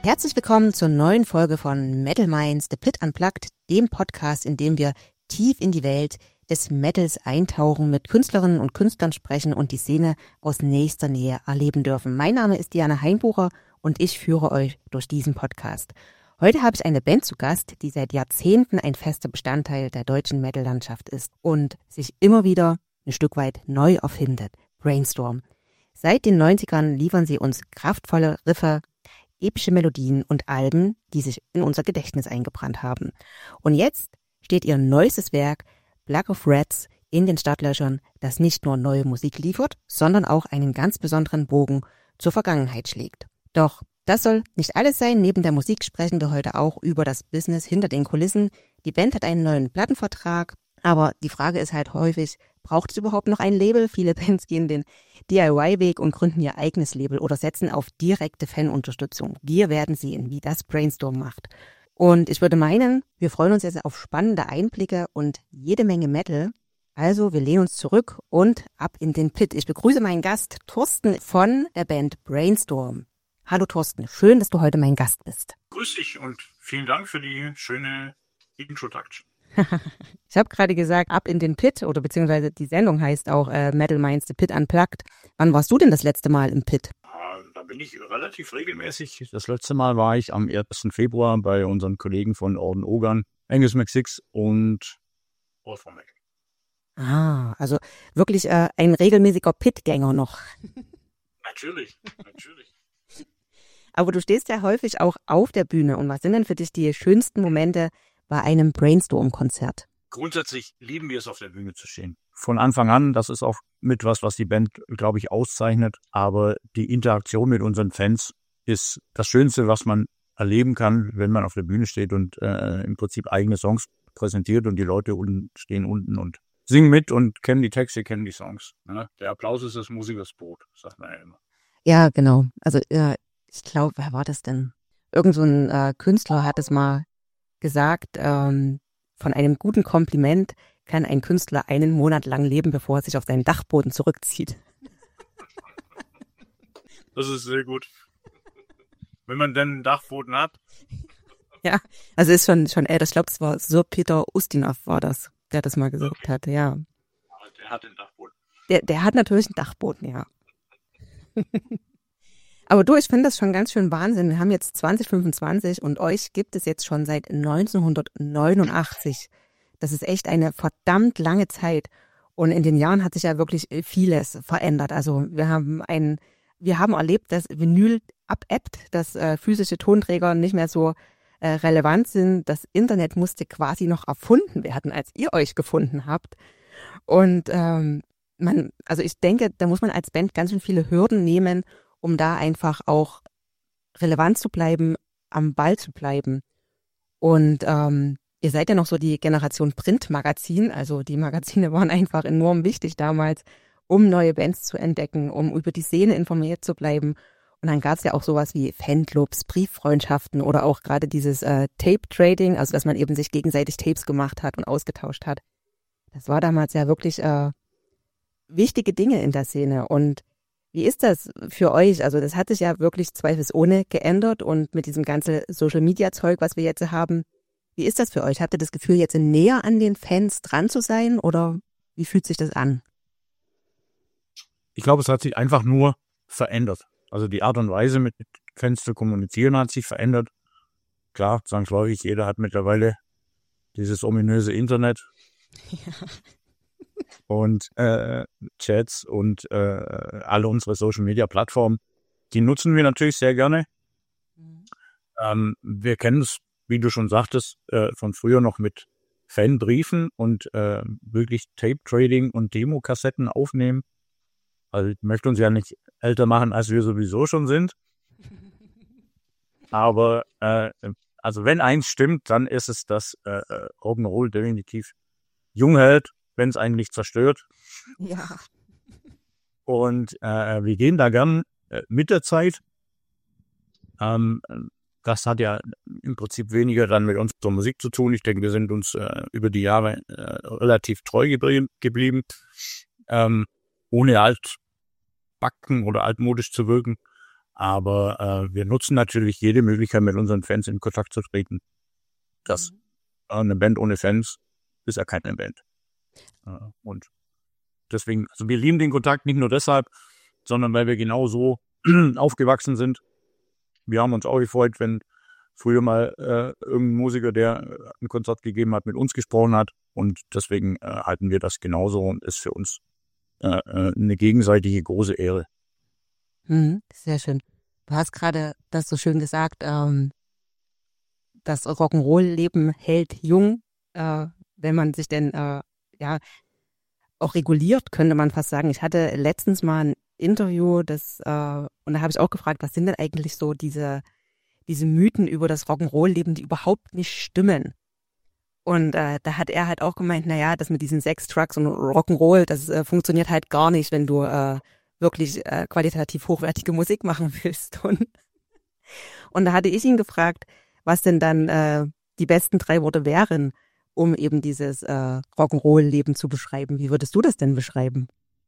Herzlich willkommen zur neuen Folge von Metal Minds, The Pit Unplugged, dem Podcast, in dem wir tief in die Welt des Metals eintauchen, mit Künstlerinnen und Künstlern sprechen und die Szene aus nächster Nähe erleben dürfen. Mein Name ist Diana Heinbucher und ich führe euch durch diesen Podcast. Heute habe ich eine Band zu Gast, die seit Jahrzehnten ein fester Bestandteil der deutschen Metal-Landschaft ist und sich immer wieder ein Stück weit neu erfindet. Brainstorm. Seit den 90ern liefern sie uns kraftvolle Riffe, epische Melodien und Alben, die sich in unser Gedächtnis eingebrannt haben. Und jetzt steht ihr neuestes Werk, Black of Rats, in den Startlöchern, das nicht nur neue Musik liefert, sondern auch einen ganz besonderen Bogen zur Vergangenheit schlägt. Doch das soll nicht alles sein. Neben der Musik sprechen wir heute auch über das Business hinter den Kulissen. Die Band hat einen neuen Plattenvertrag, aber die Frage ist halt häufig, braucht es überhaupt noch ein Label? Viele Bands gehen den DIY-Weg und gründen ihr eigenes Label oder setzen auf direkte Fanunterstützung. Wir werden sehen, wie das Brainstorm macht. Und ich würde meinen, wir freuen uns jetzt auf spannende Einblicke und jede Menge Metal. Also wir lehnen uns zurück und ab in den Pit. Ich begrüße meinen Gast Thorsten von der Band Brainstorm. Hallo Thorsten, schön, dass du heute mein Gast bist. Grüß dich und vielen Dank für die schöne Introduction. Ich habe gerade gesagt, ab in den Pit, oder beziehungsweise die Sendung heißt auch Metal Minds, The Pit Unplugged. Wann warst du denn das letzte Mal im Pit? Da bin ich relativ regelmäßig. Das letzte Mal war ich am 1. Februar bei unseren Kollegen von Orden Ogan, Angus McSix und All for Mac. Ah, also wirklich ein regelmäßiger Pit-Gänger noch. Natürlich. Aber du stehst ja häufig auch auf der Bühne. Und was sind denn für dich die schönsten Momente bei einem Brainstorm-Konzert? Grundsätzlich lieben wir es, auf der Bühne zu stehen. Von Anfang an, das ist auch mit was die Band, glaube ich, auszeichnet. Aber die Interaktion mit unseren Fans ist das Schönste, was man erleben kann, wenn man auf der Bühne steht und im Prinzip eigene Songs präsentiert und die Leute stehen unten und singen mit und kennen die Texte, kennen die Songs. Ne? Der Applaus ist des Musikers Brot, sagt man ja immer. Ja, genau. Also ich glaube, wer war das denn? Irgend so ein Künstler hat es mal gesagt, von einem guten Kompliment kann ein Künstler einen Monat lang leben, bevor er sich auf seinen Dachboden zurückzieht. Das ist sehr gut. Wenn man denn einen Dachboden hat. Ja, also ist schon älter. Ich glaube, es war Sir Peter Ustinov war das, der das mal gesagt hatte, ja. Der hat den Dachboden. Der hat natürlich einen Dachboden, ja. Aber du, ich finde das schon ganz schön Wahnsinn. Wir haben jetzt 2025 und euch gibt es jetzt schon seit 1989. Das ist echt eine verdammt lange Zeit. Und in den Jahren hat sich ja wirklich vieles verändert. Also wir haben erlebt, dass Vinyl abebbt, dass physische Tonträger nicht mehr so relevant sind. Das Internet musste quasi noch erfunden werden, als ihr euch gefunden habt. Und also ich denke, da muss man als Band ganz schön viele Hürden nehmen, um da einfach auch relevant zu bleiben, am Ball zu bleiben. Und ihr seid ja noch so die Generation Printmagazin, also die Magazine waren einfach enorm wichtig damals, um neue Bands zu entdecken, um über die Szene informiert zu bleiben. Und dann gab es ja auch sowas wie Fanclubs, Brieffreundschaften oder auch gerade dieses Tape-Trading, also dass man eben sich gegenseitig Tapes gemacht hat und ausgetauscht hat. Das war damals ja wirklich wichtige Dinge in der Szene. Und wie ist das für euch? Also das hat sich ja wirklich zweifelsohne geändert und mit diesem ganzen Social-Media-Zeug, was wir jetzt haben, wie ist das für euch? Habt ihr das Gefühl, jetzt näher an den Fans dran zu sein oder wie fühlt sich das an? Ich glaube, es hat sich einfach nur verändert. Also die Art und Weise, mit Fans zu kommunizieren, hat sich verändert. Klar, zwangsläufig, jeder hat mittlerweile dieses ominöse Internet. Ja. Und Chats und alle unsere Social-Media-Plattformen, die nutzen wir natürlich sehr gerne. Mhm. Wir kennen es, wie du schon sagtest, von früher noch mit Fanbriefen und wirklich Tape-Trading und Demokassetten aufnehmen. Also ich möchte uns ja nicht älter machen, als wir sowieso schon sind. Aber also wenn eins stimmt, dann ist es, dass Rock'n'Roll definitiv jung hält, wenn es eigentlich zerstört. Ja. Und wir gehen da gern mit der Zeit. Das hat ja im Prinzip weniger dann mit unserer Musik zu tun. Ich denke, wir sind uns über die Jahre relativ treu geblieben, ohne altbacken oder altmodisch zu wirken. Aber wir nutzen natürlich jede Möglichkeit, mit unseren Fans in Kontakt zu treten. Eine Band ohne Fans ist ja keine Band. Und deswegen, also wir lieben den Kontakt nicht nur deshalb, sondern weil wir genau so aufgewachsen sind. Wir haben uns auch gefreut, wenn früher mal irgendein Musiker, der ein Konzert gegeben hat, mit uns gesprochen hat. Und deswegen halten wir das genauso und ist für uns eine gegenseitige große Ehre. Sehr schön. Du hast gerade das so schön gesagt, das Rock'n'Roll-Leben hält jung, wenn man sich denn auch reguliert, könnte man fast sagen. Ich hatte letztens mal ein Interview, und da habe ich auch gefragt, was sind denn eigentlich so diese Mythen über das Rock'n'Roll-Leben, die überhaupt nicht stimmen. Und da hat er halt auch gemeint, naja, das mit diesen Sex, Drugs und Rock'n'Roll, das funktioniert halt gar nicht, wenn du wirklich qualitativ hochwertige Musik machen willst. Und da hatte ich ihn gefragt, was denn dann die besten 3 Worte wären, um eben dieses Rock'n'Roll-Leben zu beschreiben. Wie würdest du das denn beschreiben?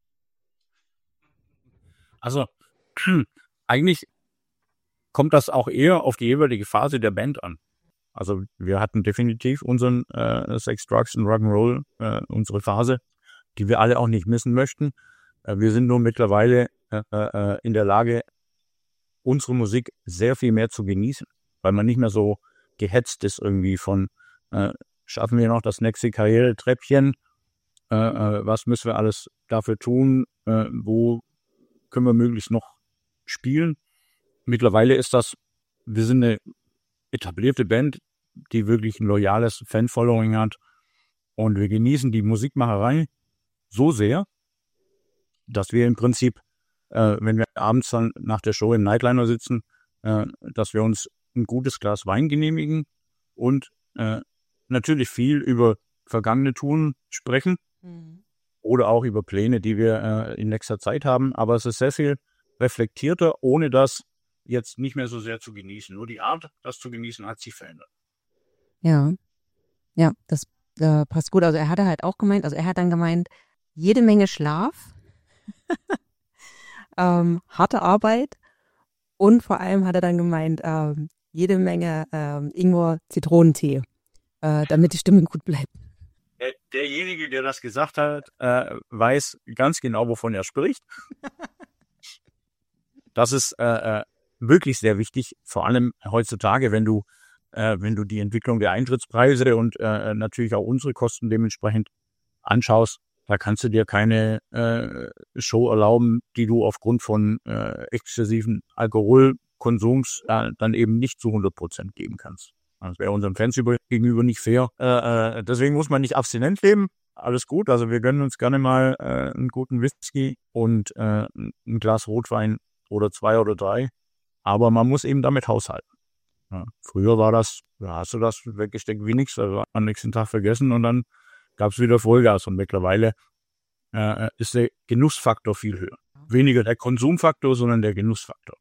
Also eigentlich kommt das auch eher auf die jeweilige Phase der Band an. Also wir hatten definitiv unseren Sex, Drugs und Rock'n'Roll, unsere Phase, die wir alle auch nicht missen möchten. Wir sind nur mittlerweile in der Lage, unsere Musik sehr viel mehr zu genießen, weil man nicht mehr so gehetzt ist irgendwie von schaffen wir noch das nächste Karrieretreppchen, was müssen wir alles dafür tun, wo können wir möglichst noch spielen. Mittlerweile ist wir sind eine etablierte Band, die wirklich ein loyales Fan-Following hat und wir genießen die Musikmacherei so sehr, dass wir im Prinzip, wenn wir abends dann nach der Show im Nightliner sitzen, dass wir uns ein gutes Glas Wein genehmigen und natürlich viel über vergangene Touren sprechen oder auch über Pläne, die wir in nächster Zeit haben. Aber es ist sehr viel reflektierter, ohne das jetzt nicht mehr so sehr zu genießen. Nur die Art, das zu genießen, hat sich verändert. Ja, das passt gut. Also er hat dann gemeint, jede Menge Schlaf, harte Arbeit und vor allem hat er dann gemeint, jede Menge Ingwer-Zitronentee, damit die Stimme gut bleibt. Derjenige, der das gesagt hat, weiß ganz genau, wovon er spricht. Das ist wirklich sehr wichtig, vor allem heutzutage, wenn du die Entwicklung der Eintrittspreise und natürlich auch unsere Kosten dementsprechend anschaust. Da kannst du dir keine Show erlauben, die du aufgrund von exzessiven Alkoholkonsums dann eben nicht zu 100% geben kannst. Das wäre unseren Fans gegenüber nicht fair. Deswegen muss man nicht abstinent leben. Alles gut. Also wir gönnen uns gerne mal einen guten Whisky und ein Glas Rotwein oder 2 oder 3. Aber man muss eben damit haushalten. Ja, früher war das, da hast du das weggesteckt wie nichts, also am nächsten Tag vergessen und dann gab es wieder Vollgas. Und mittlerweile ist der Genussfaktor viel höher. Weniger der Konsumfaktor, sondern der Genussfaktor.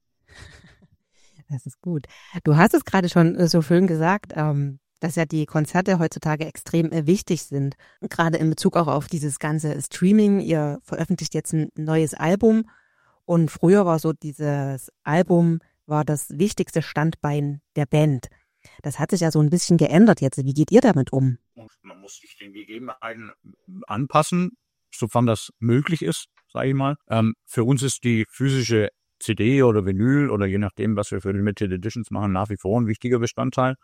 Das ist gut. Du hast es gerade schon so schön gesagt, dass ja die Konzerte heutzutage extrem wichtig sind. Gerade in Bezug auch auf dieses ganze Streaming. Ihr veröffentlicht jetzt ein neues Album und früher war so dieses Album war das wichtigste Standbein der Band. Das hat sich ja so ein bisschen geändert jetzt. Wie geht ihr damit um? Man muss sich den Gegebenheiten anpassen, sofern das möglich ist, sage ich mal. Für uns ist die physische CD oder Vinyl oder je nachdem, was wir für Limited Editions machen, nach wie vor ein wichtiger Bestandteil,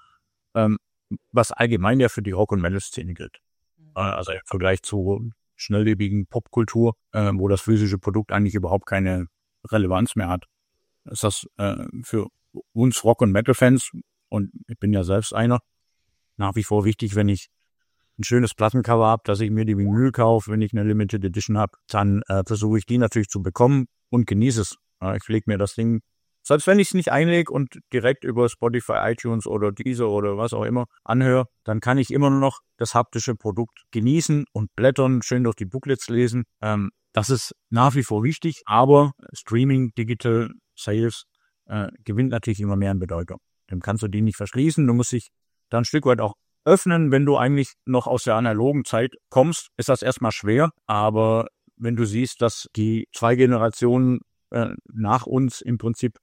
was allgemein ja für die Rock- und Metal-Szene gilt. Also im Vergleich zu schnelllebigen Popkultur, wo das physische Produkt eigentlich überhaupt keine Relevanz mehr hat, ist das für uns Rock- und Metal-Fans, und ich bin ja selbst einer, nach wie vor wichtig, wenn ich ein schönes Plattencover habe, dass ich mir die Vinyl kaufe. Wenn ich eine Limited Edition habe, dann versuche ich die natürlich zu bekommen und genieße es. Ich lege mir das Ding, selbst wenn ich es nicht einlege und direkt über Spotify, iTunes oder Deezer oder was auch immer anhöre, dann kann ich immer noch das haptische Produkt genießen und blättern, schön durch die Booklets lesen. Das ist nach wie vor wichtig, aber Streaming, Digital Sales gewinnt natürlich immer mehr an Bedeutung. Dem kannst du die nicht verschließen. Du musst dich da ein Stück weit auch öffnen. Wenn du eigentlich noch aus der analogen Zeit kommst, ist das erstmal schwer. Aber wenn du siehst, dass die 2 Generationen nach uns im Prinzip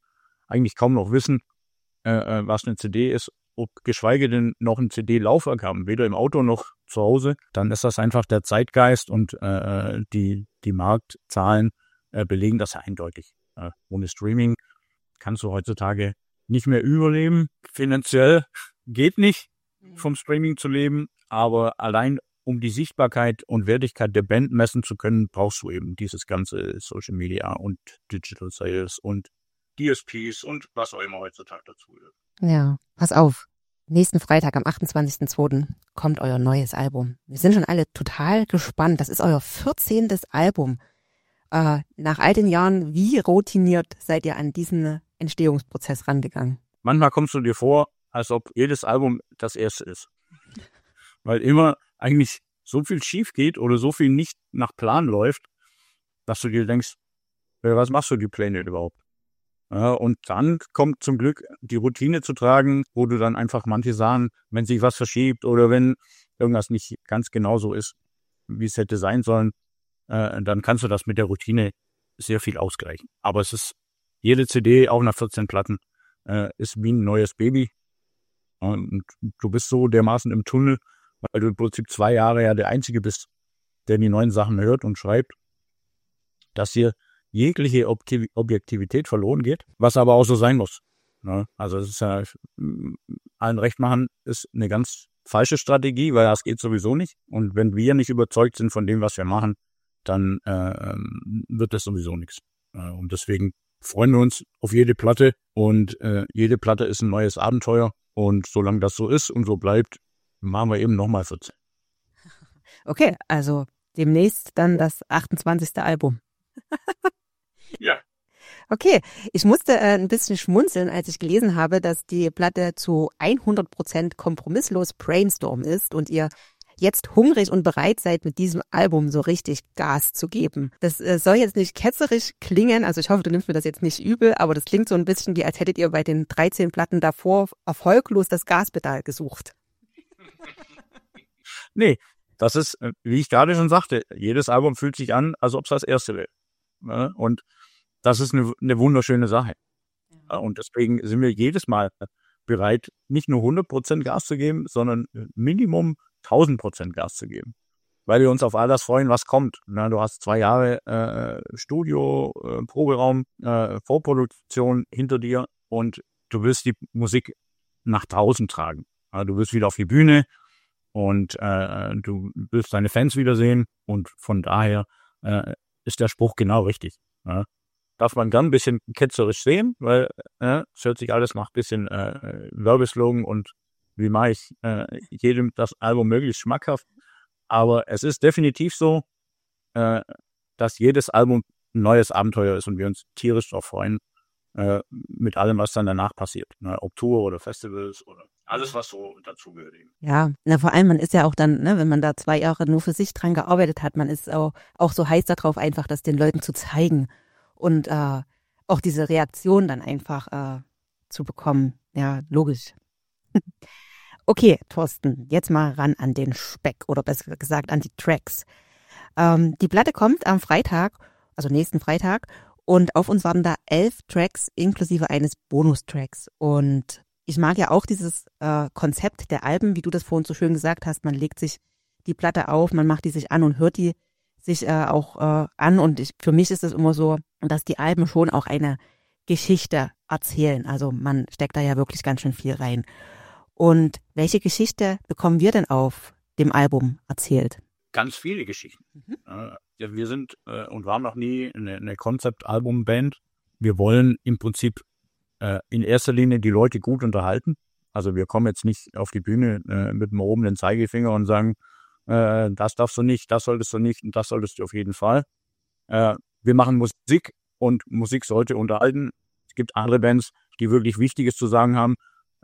eigentlich kaum noch wissen, was eine CD ist, geschweige denn noch ein CD-Laufwerk haben, weder im Auto noch zu Hause, dann ist das einfach der Zeitgeist und die Marktzahlen belegen das ja eindeutig. Ohne Streaming kannst du heutzutage nicht mehr überleben. Finanziell geht nicht, vom Streaming zu leben, aber allein um die Sichtbarkeit und Wertigkeit der Band messen zu können, brauchst du eben dieses ganze Social Media und Digital Sales und DSPs und was auch immer heutzutage dazu gehört. Ja, pass auf. Nächsten Freitag, am 28.02. kommt euer neues Album. Wir sind schon alle total gespannt. Das ist euer 14. Album. Nach all den Jahren, wie routiniert seid ihr an diesen Entstehungsprozess rangegangen? Manchmal kommst du dir vor, als ob jedes Album das erste ist. Weil immer eigentlich so viel schief geht oder so viel nicht nach Plan läuft, dass du dir denkst, was machst du die Pläne überhaupt? Ja, und dann kommt zum Glück die Routine zu tragen, wo du dann einfach manche Sachen, wenn sich was verschiebt oder wenn irgendwas nicht ganz genau so ist, wie es hätte sein sollen, dann kannst du das mit der Routine sehr viel ausgleichen. Aber es ist, jede CD, auch nach 14 Platten, ist wie ein neues Baby. Und du bist so dermaßen im Tunnel, weil du im Prinzip 2 Jahre ja der Einzige bist, der die neuen Sachen hört und schreibt, dass hier jegliche Objektivität verloren geht, was aber auch so sein muss. Ne? Also es ist ja, allen recht machen ist eine ganz falsche Strategie, weil das geht sowieso nicht. Und wenn wir nicht überzeugt sind von dem, was wir machen, dann wird das sowieso nichts. Und deswegen freuen wir uns auf jede Platte und jede Platte ist ein neues Abenteuer. Und solange das so ist und so bleibt, machen wir eben nochmal 14. Okay, also demnächst dann das 28. Album. Ja. Okay, ich musste ein bisschen schmunzeln, als ich gelesen habe, dass die Platte zu 100% kompromisslos Brainstorm ist und ihr jetzt hungrig und bereit seid, mit diesem Album so richtig Gas zu geben. Das soll jetzt nicht ketzerisch klingen, also ich hoffe, du nimmst mir das jetzt nicht übel, aber das klingt so ein bisschen wie, als hättet ihr bei den 13 Platten davor erfolglos das Gaspedal gesucht. Nee, das ist, wie ich gerade schon sagte, jedes Album fühlt sich an, als ob es das erste wäre. Ja, und das ist eine wunderschöne Sache. Ja, und deswegen sind wir jedes Mal bereit, nicht nur 100% Gas zu geben, sondern Minimum 1000% Gas zu geben. Weil wir uns auf all das freuen, was kommt. Na, du hast 2 Jahre Studio, Proberaum, Vorproduktion hinter dir und du willst die Musik nach draußen tragen. Ja, du willst wieder auf die Bühne und du willst deine Fans wiedersehen und von daher ist der Spruch genau richtig. Ja. Darf man gern ein bisschen ketzerisch sehen, weil es hört sich alles nach ein bisschen Werbeslogan und wie mache ich jedem das Album möglichst schmackhaft. Aber es ist definitiv so, dass jedes Album ein neues Abenteuer ist und wir uns tierisch darauf freuen, mit allem, was dann danach passiert. Ne? Ob Tour oder Festivals oder alles, was so dazugehört. Ja, na, vor allem, man ist ja auch dann, ne, wenn man da 2 Jahre nur für sich dran gearbeitet hat, man ist auch so heiß darauf, einfach das den Leuten zu zeigen und auch diese Reaktion dann einfach zu bekommen. Ja, logisch. Okay, Thorsten, jetzt mal ran an den Speck oder besser gesagt an die Tracks. Die Platte kommt am Freitag, also nächsten Freitag, und auf uns warten da 11 Tracks inklusive eines Bonustracks. Und ich mag ja auch dieses Konzept der Alben, wie du das vorhin so schön gesagt hast. Man legt sich die Platte auf, man macht die sich an und hört die sich auch an. Und für mich ist es immer so, dass die Alben schon auch eine Geschichte erzählen. Also man steckt da ja wirklich ganz schön viel rein. Und welche Geschichte bekommen wir denn auf dem Album erzählt? Ganz viele Geschichten. Ja, wir sind und waren noch nie eine Konzeptalbum-Band. Wir wollen im Prinzip in erster Linie die Leute gut unterhalten. Also wir kommen jetzt nicht auf die Bühne mit dem erhobenen Zeigefinger und sagen, das darfst du nicht, das solltest du nicht und das solltest du auf jeden Fall. Wir machen Musik und Musik sollte unterhalten. Es gibt andere Bands, die wirklich Wichtiges zu sagen haben.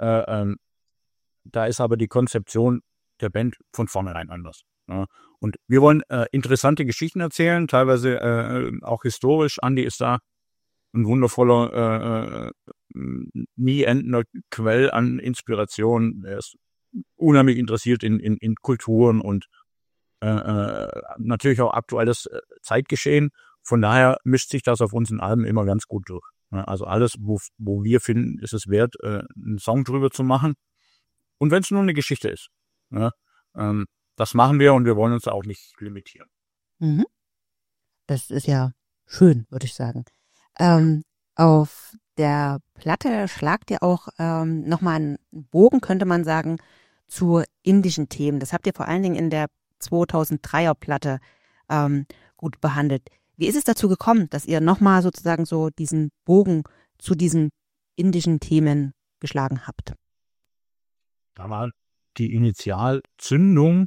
Da ist aber die Konzeption der Band von vornherein anders. Ja. Und wir wollen interessante Geschichten erzählen, teilweise auch historisch. Andi ist da ein wundervoller, nie endender Quell an Inspiration. Er ist unheimlich interessiert in Kulturen und natürlich auch aktuelles Zeitgeschehen. von daher mischt sich das auf unseren Alben immer ganz gut durch. Also alles, wo wir finden, ist es wert, einen Song drüber zu machen. Und wenn es nur eine Geschichte ist. Das machen wir und wir wollen uns auch nicht limitieren. Mhm. Das ist ja schön, würde ich sagen. Auf der Platte schlagt ihr auch nochmal einen Bogen, könnte man sagen, zu indischen Themen. Das habt ihr vor allen Dingen in der 2003er Platte gut behandelt. Wie ist es dazu gekommen, dass ihr nochmal sozusagen so diesen Bogen zu diesen indischen Themen geschlagen habt? Da war die Initialzündung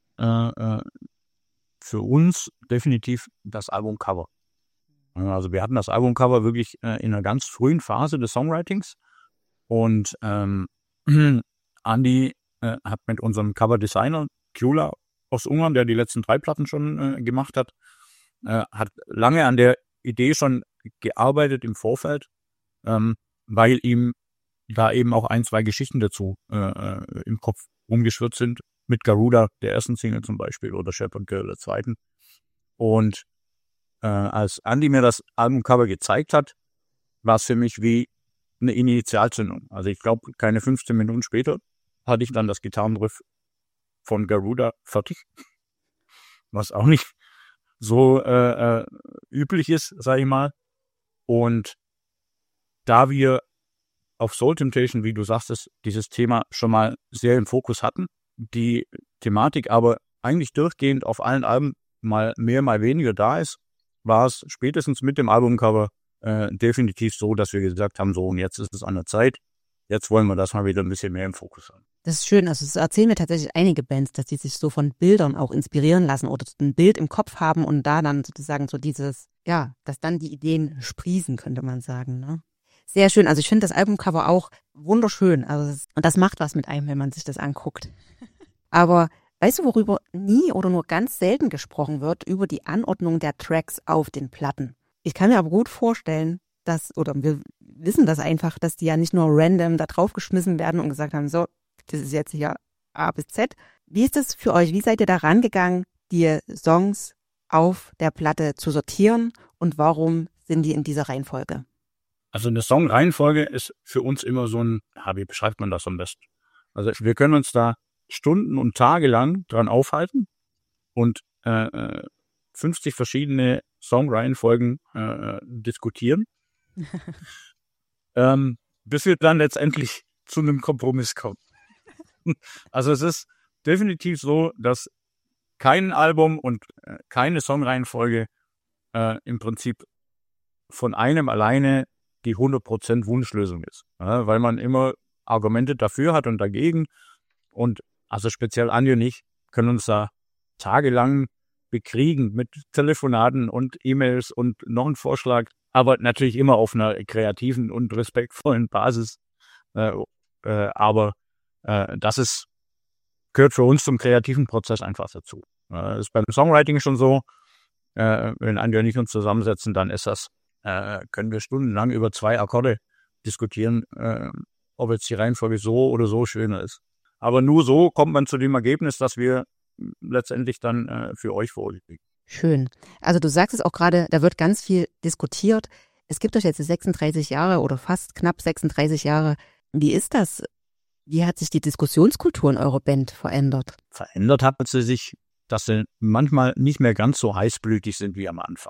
für uns definitiv das Albumcover. Also wir hatten das Albumcover wirklich in einer ganz frühen Phase des Songwritings und Andi hat mit unserem Coverdesigner Kjula aus Ungarn, der die letzten 3 Platten schon gemacht hat, hat lange an der Idee schon gearbeitet im Vorfeld, weil ihm da eben auch 1, 2 Geschichten dazu im Kopf rumgeschwirrt sind, mit Garuda, der ersten Single zum Beispiel, oder Shepherd Girl, der zweiten. Und als Andi mir das Albumcover gezeigt hat, war es für mich wie eine Initialzündung. Also ich glaube, keine 15 Minuten später hatte ich dann das Gitarrenriff von Garuda fertig, was auch nicht so üblich ist, sage ich mal. Und da wir auf Soul Temptation, wie du sagtest, dieses Thema schon mal sehr im Fokus hatten, die Thematik aber eigentlich durchgehend auf allen Alben mal mehr, mal weniger da ist, war es spätestens mit dem Albumcover definitiv so, dass wir gesagt haben, so und jetzt ist es an der Zeit, jetzt wollen wir das mal wieder ein bisschen mehr im Fokus haben. Das ist schön, also es erzählen mir tatsächlich einige Bands, dass die sich so von Bildern auch inspirieren lassen oder ein Bild im Kopf haben und da dann sozusagen so dieses, ja, dass dann die Ideen sprießen, könnte man sagen, ne? Sehr schön, also ich finde das Albumcover auch wunderschön, also und das macht was mit einem, wenn man sich das anguckt. Aber weißt du, worüber nie oder nur ganz selten gesprochen wird? Über die Anordnung der Tracks auf den Platten. Ich kann mir aber gut vorstellen, oder wir wissen das einfach, dass die ja nicht nur random da draufgeschmissen werden und gesagt haben, so, das ist jetzt hier A bis Z. Wie ist das für euch? Wie seid ihr da rangegangen, die Songs auf der Platte zu sortieren und warum sind die in dieser Reihenfolge? Also eine Songreihenfolge ist für uns immer so ein, wie beschreibt man das am besten? Also wir können uns da Stunden und Tage lang dran aufhalten und 50 verschiedene Songreihenfolgen diskutieren, bis wir dann letztendlich zu einem Kompromiss kommen. Also es ist definitiv so, dass kein Album und keine Songreihenfolge im Prinzip von einem alleine die 100% Wunschlösung ist, weil man immer Argumente dafür hat und dagegen. Und also speziell Andi und ich können uns da tagelang bekriegen mit Telefonaten und E-Mails und noch einen Vorschlag, aber natürlich immer auf einer kreativen und respektvollen Basis. Aber das gehört für uns zum kreativen Prozess einfach dazu. Das ist beim Songwriting schon so. Wenn Andi und ich uns zusammensetzen, dann ist das, können wir stundenlang über 2 Akkorde diskutieren, ob jetzt die Reihenfolge so oder so schöner ist. Aber nur so kommt man zu dem Ergebnis, dass wir letztendlich dann für euch vorlegen. Schön. Also du sagst es auch gerade, da wird ganz viel diskutiert. Es gibt euch jetzt 36 Jahre oder fast knapp 36 Jahre. Wie ist das? Wie hat sich die Diskussionskultur in eurer Band verändert? Verändert hat sie sich, dass sie manchmal nicht mehr ganz so heißblütig sind wie am Anfang.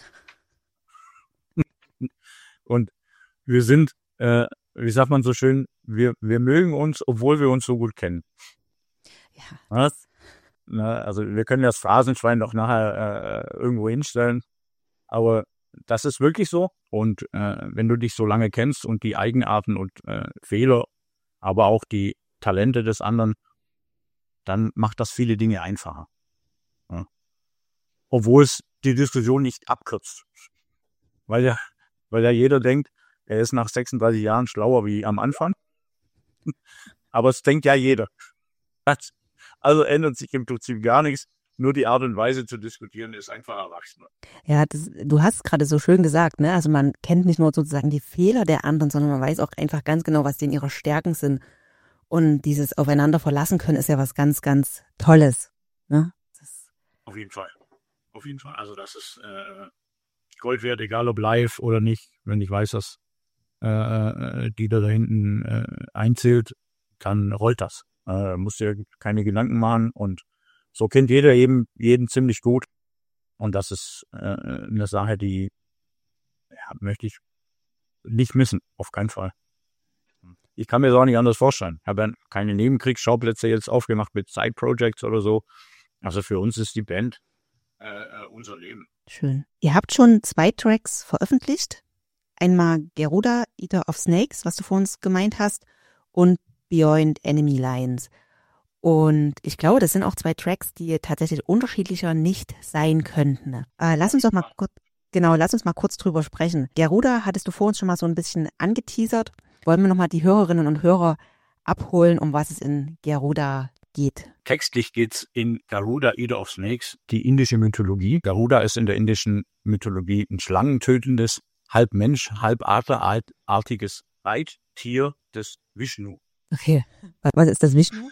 Und wir sind, wie sagt man so schön, wir mögen uns, obwohl wir uns so gut kennen. Ja. Was? Also wir können das Phrasenschwein doch nachher irgendwo hinstellen, aber das ist wirklich so. Und wenn du dich so lange kennst und die Eigenarten und Fehler, aber auch die Talente des anderen, dann macht das viele Dinge einfacher. Ja. Obwohl es die Diskussion nicht abkürzt. Weil ja jeder denkt, er ist nach 36 Jahren schlauer wie am Anfang. Aber es denkt ja jeder. Also ändert sich im Prinzip gar nichts. Nur die Art und Weise zu diskutieren ist einfach erwachsener. Ja, du hast es gerade so schön gesagt, ne? Also man kennt nicht nur sozusagen die Fehler der anderen, sondern man weiß auch einfach ganz genau, was denn ihre Stärken sind. Und dieses Aufeinander verlassen können ist ja was ganz, ganz Tolles. Ne? Auf jeden Fall. Auf jeden Fall. Also das ist Gold wert, egal ob live oder nicht. Wenn ich weiß, dass die da hinten einzählt, dann rollt das. Musst dir keine Gedanken machen und so kennt jeder eben jeden ziemlich gut. Und das ist eine Sache, die möchte ich nicht missen, auf keinen Fall. Ich kann mir das auch nicht anders vorstellen. Ich habe ja keine Nebenkriegsschauplätze jetzt aufgemacht mit Side-Projects oder so. Also für uns ist die Band unser Leben. Schön. Ihr habt schon 2 Tracks veröffentlicht. Einmal Garuda, Eater of Snakes, was du vor uns gemeint hast, und Beyond Enemy Lines. Und ich glaube, das sind auch 2 Tracks, die tatsächlich unterschiedlicher nicht sein könnten. Lass uns mal kurz drüber sprechen. Garuda hattest du vor uns schon mal so ein bisschen angeteasert. Wollen wir nochmal die Hörerinnen und Hörer abholen, um was es in Garuda geht? Textlich geht's in Garuda, Eater of Snakes, die indische Mythologie. Garuda ist in der indischen Mythologie ein schlangentötendes, halb Mensch, halb adlerartiges Reittier des Vishnu. Okay, was ist das Vishnu?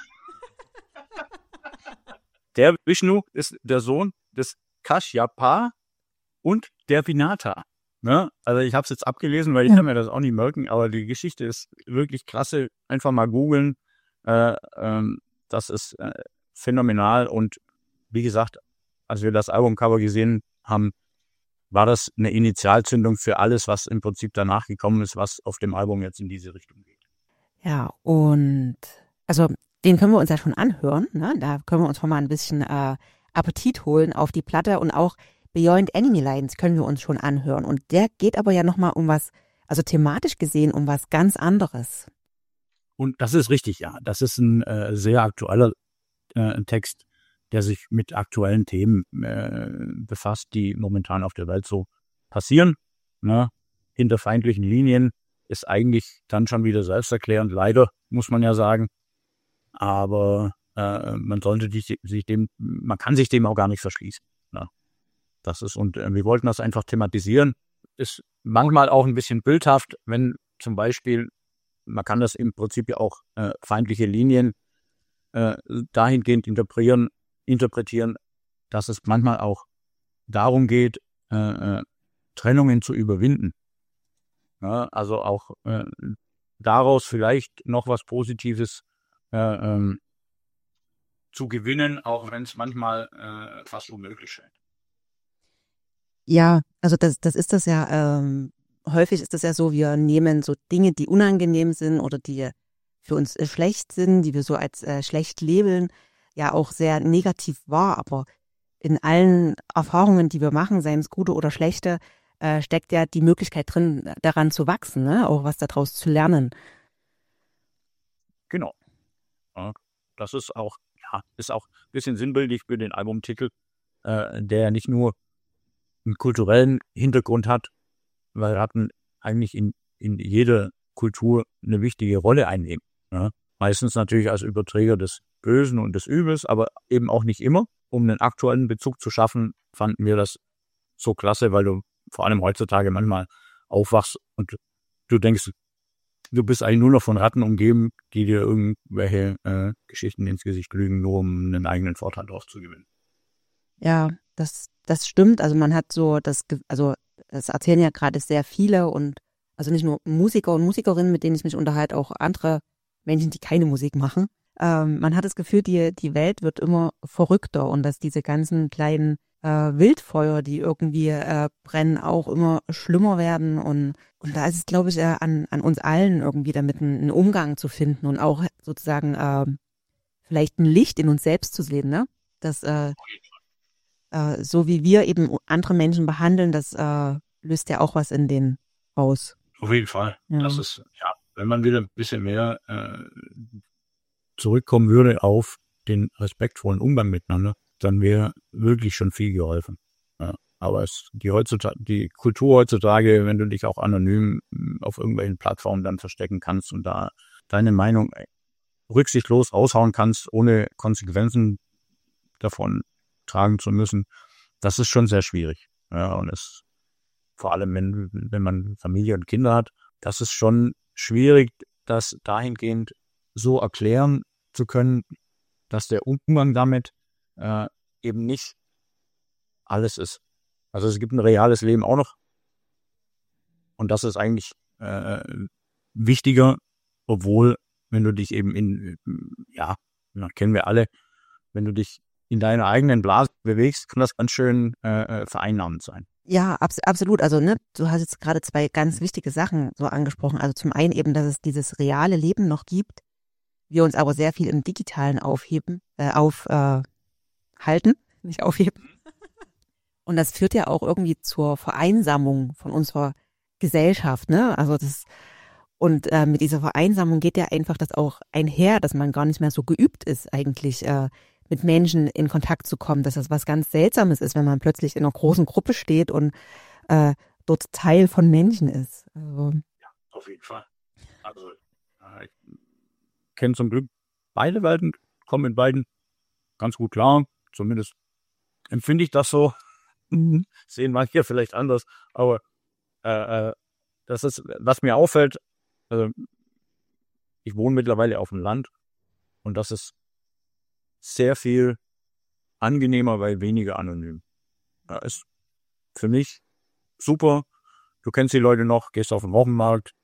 Der Vishnu ist der Sohn des Kashyapa und der Vinata. Ne? Also ich habe es jetzt abgelesen, weil ich kann mir das auch nicht merken, aber die Geschichte ist wirklich klasse. Einfach mal googeln. Das ist phänomenal. Und wie gesagt, als wir das Albumcover gesehen haben, war das eine Initialzündung für alles, was im Prinzip danach gekommen ist, was auf dem Album jetzt in diese Richtung geht. Ja, und also den können wir uns ja schon anhören. Ne? Da können wir uns schon mal ein bisschen Appetit holen auf die Platte, und auch Beyond Enemy Lines können wir uns schon anhören. Und der geht aber ja nochmal um was, also thematisch gesehen, um was ganz anderes. Und das ist richtig, ja. Das ist ein sehr aktueller Text, der sich mit aktuellen Themen befasst, die momentan auf der Welt so passieren. Ne? Hinter feindlichen Linien ist eigentlich dann schon wieder selbsterklärend, leider, muss man ja sagen. Aber man kann sich dem auch gar nicht verschließen. Ne? Das ist, und wir wollten das einfach thematisieren. Ist manchmal auch ein bisschen bildhaft, wenn zum Beispiel, man kann das im Prinzip ja auch feindliche Linien dahingehend interpretieren, dass es manchmal auch darum geht, Trennungen zu überwinden. Ja, also auch daraus vielleicht noch was Positives zu gewinnen, auch wenn es manchmal fast unmöglich scheint. Ja, also das ist das ja, häufig ist das ja so, wir nehmen so Dinge, die unangenehm sind oder die für uns schlecht sind, die wir so als schlecht labeln, ja auch sehr negativ wahr, aber in allen Erfahrungen, die wir machen, seien es gute oder schlechte, steckt ja die Möglichkeit drin, daran zu wachsen, ne? Auch was daraus zu lernen. Genau. Ja, das ist auch ein bisschen sinnbildlich für den Albumtitel, der nicht nur einen kulturellen Hintergrund hat, weil Ratten eigentlich in jeder Kultur eine wichtige Rolle einnehmen. Ja? Meistens natürlich als Überträger des Bösen und des Übels, aber eben auch nicht immer. Um einen aktuellen Bezug zu schaffen, fanden wir das so klasse, weil du vor allem heutzutage manchmal aufwachst und du denkst, du bist eigentlich nur noch von Ratten umgeben, die dir irgendwelche Geschichten ins Gesicht lügen, nur um einen eigenen Vorteil drauf zu gewinnen. Ja, das stimmt. Also man hat so das erzählen ja gerade sehr viele, und also nicht nur Musiker und Musikerinnen, mit denen ich mich unterhalte, auch andere Menschen, die keine Musik machen. Man hat das Gefühl, die Welt wird immer verrückter, und dass diese ganzen kleinen Wildfeuer, die irgendwie brennen, auch immer schlimmer werden. Und da ist es, glaube ich, an uns allen irgendwie damit einen Umgang zu finden und auch sozusagen vielleicht ein Licht in uns selbst zu sehen, ne? Das so wie wir eben andere Menschen behandeln, das löst ja auch was in denen aus. Auf jeden Fall. Ja. Das ist, ja, wenn man wieder ein bisschen mehr zurückkommen würde auf den respektvollen Umgang miteinander, dann wäre wirklich schon viel geholfen. Ja. Aber die Kultur heutzutage, wenn du dich auch anonym auf irgendwelchen Plattformen dann verstecken kannst und da deine Meinung rücksichtslos raushauen kannst, ohne Konsequenzen davon tragen zu müssen, das ist schon sehr schwierig. Ja, und es vor allem, wenn man Familie und Kinder hat, das ist schon schwierig, das dahingehend so erklären zu können, dass der Umgang damit eben nicht alles ist. Also es gibt ein reales Leben auch noch. Und das ist eigentlich wichtiger, obwohl, wenn du dich eben kennen wir alle, wenn du dich in deiner eigenen Blase bewegst, kann das ganz schön vereinnahmend sein. Ja, absolut. Also, ne, du hast jetzt gerade zwei ganz wichtige Sachen so angesprochen. Also zum einen eben, dass es dieses reale Leben noch gibt, wir uns aber sehr viel im Digitalen halten, nicht aufheben. Und das führt ja auch irgendwie zur Vereinsamung von unserer Gesellschaft, ne? Also mit dieser Vereinsamung geht ja einfach das auch einher, dass man gar nicht mehr so geübt ist, eigentlich mit Menschen in Kontakt zu kommen, dass das was ganz Seltsames ist, wenn man plötzlich in einer großen Gruppe steht und dort Teil von Menschen ist. Also. Ja, auf jeden Fall. Also ich kenne zum Glück beide Welten, komme mit beiden ganz gut klar. Zumindest empfinde ich das so. Sehen manche vielleicht anders. Aber das ist, was mir auffällt, also ich wohne mittlerweile auf dem Land und das ist sehr viel angenehmer, weil weniger anonym. Ist für mich super. Du kennst die Leute noch, gehst auf den Wochenmarkt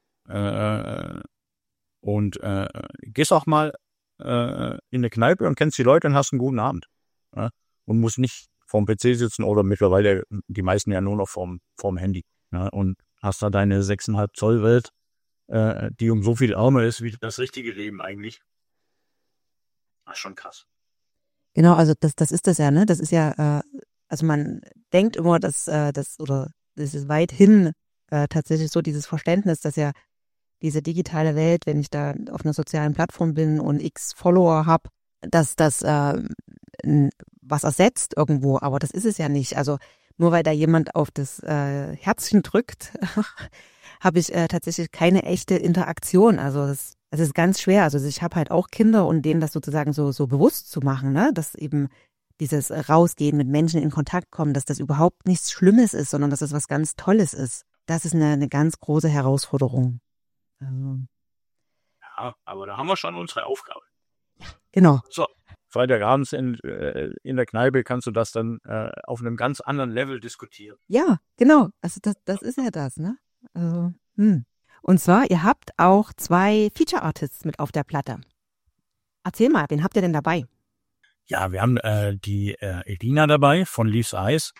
und gehst auch mal in eine Kneipe und kennst die Leute und hast einen guten Abend. Und musst nicht vorm PC sitzen oder mittlerweile die meisten ja nur noch vorm Handy. Und hast da deine 6,5 Zoll Welt, die um so viel ärmer ist wie das richtige Leben eigentlich. Das ist schon krass. Genau, also das ist das ja, ne? Das ist ja, also man denkt immer, dass das ist weithin tatsächlich so dieses Verständnis, dass ja diese digitale Welt, wenn ich da auf einer sozialen Plattform bin und x Follower habe, dass das was ersetzt irgendwo, aber das ist es ja nicht. Also nur weil da jemand auf das Herzchen drückt, habe ich tatsächlich keine echte Interaktion. Also das ist ganz schwer. Also ich habe halt auch Kinder und denen das sozusagen so bewusst zu machen, ne, dass eben dieses Rausgehen, mit Menschen in Kontakt kommen, dass das überhaupt nichts Schlimmes ist, sondern dass es was ganz Tolles ist. Das ist eine ganz große Herausforderung. Also. Ja, aber da haben wir schon unsere Aufgabe. Genau. So, Freitagabends in der Kneipe kannst du das dann auf einem ganz anderen Level diskutieren. Ja, genau. Also das ist ja das, ne? Also, Und zwar, ihr habt auch 2 Feature Artists mit auf der Platte. Erzähl mal, wen habt ihr denn dabei? Ja, wir haben die Elina dabei von Leaves Eyes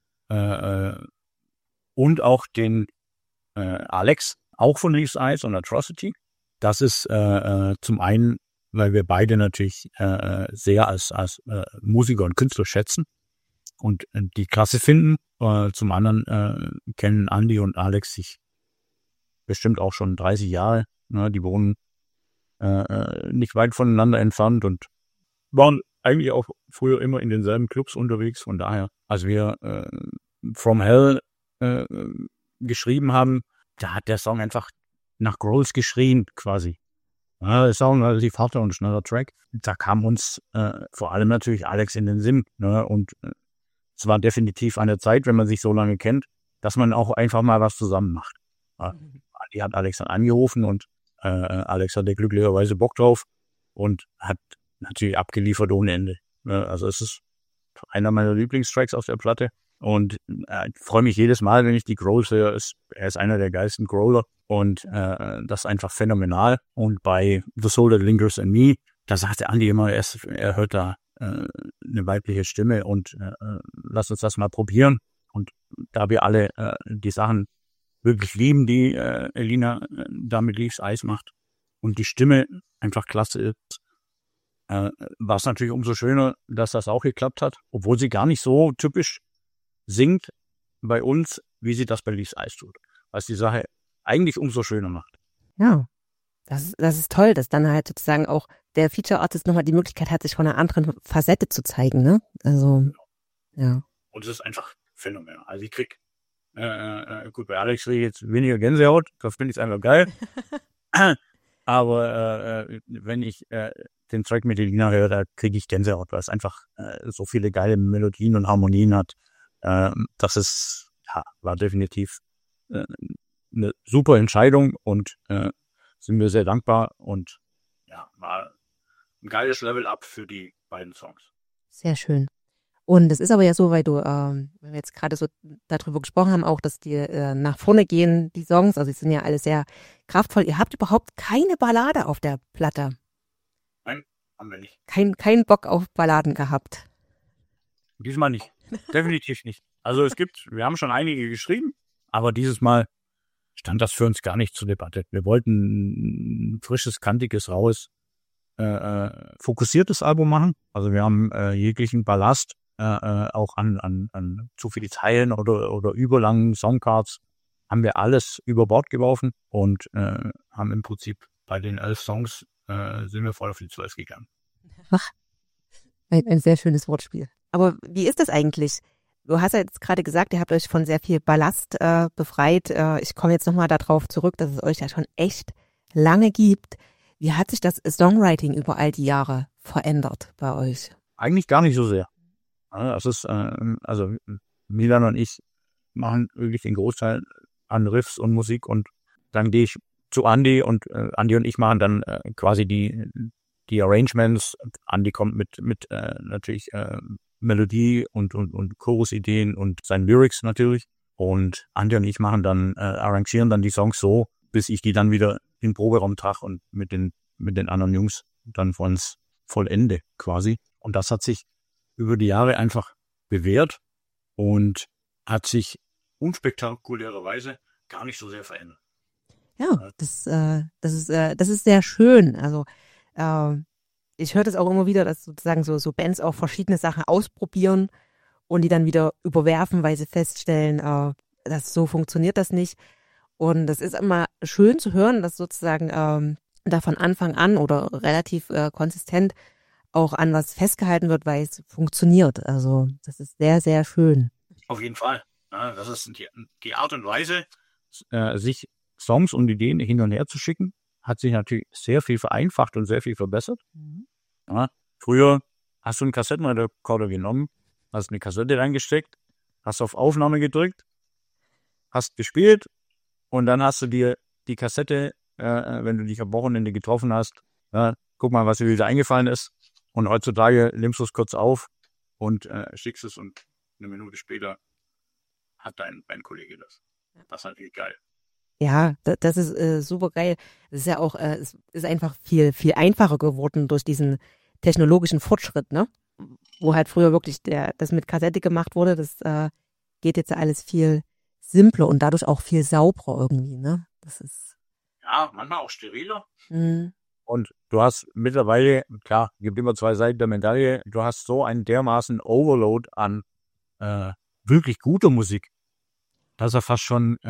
und auch den Alex, auch von Leaves Eyes und Atrocity. Das ist zum einen, weil wir beide natürlich sehr als Musiker und Künstler schätzen und die klasse finden. Zum anderen kennen Andy und Alex sich bestimmt auch schon 30 Jahre. Ne? Die wohnen nicht weit voneinander entfernt und waren eigentlich auch früher immer in denselben Clubs unterwegs. Von daher, als wir From Hell geschrieben haben, da hat der Song einfach nach Growls geschrien quasi. Ja, der Song war relativ harter und schneller Track. Da kam uns vor allem natürlich Alex in den Sinn. Ne? Und es war definitiv eine Zeit, wenn man sich so lange kennt, dass man auch einfach mal was zusammen macht. Ja? Die hat Alex dann angerufen und Alex hatte glücklicherweise Bock drauf und hat natürlich abgeliefert ohne Ende. Also es ist einer meiner Lieblingstracks auf der Platte und ich freue mich jedes Mal, wenn ich die Growls höre. Er ist einer der geilsten Growler und das ist einfach phänomenal. Und bei The Soul That Lingers in Me, da sagt der Andi immer, er hört da eine weibliche Stimme und lass uns das mal probieren. Und da wir alle die Sachen wirklich lieben, die Elina da mit Leaves Eyes macht und die Stimme einfach klasse ist, war es natürlich umso schöner, dass das auch geklappt hat, obwohl sie gar nicht so typisch singt bei uns, wie sie das bei Leaves Eyes tut. Was die Sache eigentlich umso schöner macht. Ja, das ist toll, dass dann halt sozusagen auch der Feature Artist nochmal die Möglichkeit hat, sich von einer anderen Facette zu zeigen, ne? Also, ja. Und es ist einfach phänomenal. Also ich krieg, gut, bei Alex kriege ich jetzt weniger Gänsehaut, das finde ich einfach geil. Aber wenn ich den Track mit Elina höre, da kriege ich Gänsehaut, weil es einfach so viele geile Melodien und Harmonien hat. Das ist, ja, war definitiv eine super Entscheidung und sind wir sehr dankbar und ja, war ein geiles Level-Up für die beiden Songs. Sehr schön. Und es ist aber ja so, weil wenn wir jetzt gerade so darüber gesprochen haben, auch, dass die nach vorne gehen, die Songs, also die sind ja alle sehr kraftvoll. Ihr habt überhaupt keine Ballade auf der Platte. Nein, haben wir nicht. Kein Bock auf Balladen gehabt. Diesmal nicht. Definitiv nicht. Also wir haben schon einige geschrieben, aber dieses Mal stand das für uns gar nicht zur Debatte. Wir wollten ein frisches, kantiges, raues, fokussiertes Album machen. Also wir haben jeglichen Ballast, auch an zu viele Zeilen oder überlangen Songcards, haben wir alles über Bord geworfen und haben im Prinzip bei den 11 Songs sind wir voll auf die 12 gegangen. Ach, ein sehr schönes Wortspiel. Aber wie ist das eigentlich? Du hast ja jetzt gerade gesagt, ihr habt euch von sehr viel Ballast befreit. Ich komme jetzt nochmal darauf zurück, dass es euch ja schon echt lange gibt. Wie hat sich das Songwriting über all die Jahre verändert bei euch? Eigentlich gar nicht so sehr. Das ist, also Milan und ich machen wirklich den Großteil an Riffs und Musik und dann gehe ich zu Andi und Andi und ich machen dann quasi die Arrangements. Andi kommt mit natürlich Melodie und Chorusideen und seinen Lyrics natürlich. Und Andi und ich machen dann, arrangieren dann die Songs so, bis ich die dann wieder in den Proberaum trage und mit den anderen Jungs dann von uns vollende quasi. Und das hat sich über die Jahre einfach bewährt und hat sich unspektakulärerweise gar nicht so sehr verändert. Ja, das ist sehr schön. Also ich höre das auch immer wieder, dass sozusagen so Bands auch verschiedene Sachen ausprobieren und die dann wieder überwerfen, weil sie feststellen, dass so funktioniert das nicht. Und das ist immer schön zu hören, dass sozusagen da von Anfang an oder relativ konsistent auch an was festgehalten wird, weil es funktioniert. Also das ist sehr, sehr schön. Auf jeden Fall. Ja, das ist die Art und Weise, sich Songs und Ideen hin und her zu schicken, hat sich natürlich sehr viel vereinfacht und sehr viel verbessert. Mhm. Ja, früher hast du einen Kassettenrekorder genommen, hast eine Kassette reingesteckt, hast auf Aufnahme gedrückt, hast gespielt und dann hast du dir die Kassette, wenn du dich am Wochenende getroffen hast, guck mal, was dir wieder eingefallen ist. Und heutzutage nimmst du es kurz auf und schickst es und eine Minute später hat dein Bandkollege das. Das ist natürlich geil. Ja, das ist super geil. Es ist ja auch, es ist einfach viel, viel einfacher geworden durch diesen technologischen Fortschritt, ne? Wo halt früher wirklich das mit Kassette gemacht wurde, das geht jetzt alles viel simpler und dadurch auch viel sauberer irgendwie, ne? Das ist. Ja, manchmal auch steriler. Mhm. Und du hast mittlerweile, klar, gibt immer zwei Seiten der Medaille, du hast so einen dermaßen Overload an wirklich guter Musik, dass er fast schon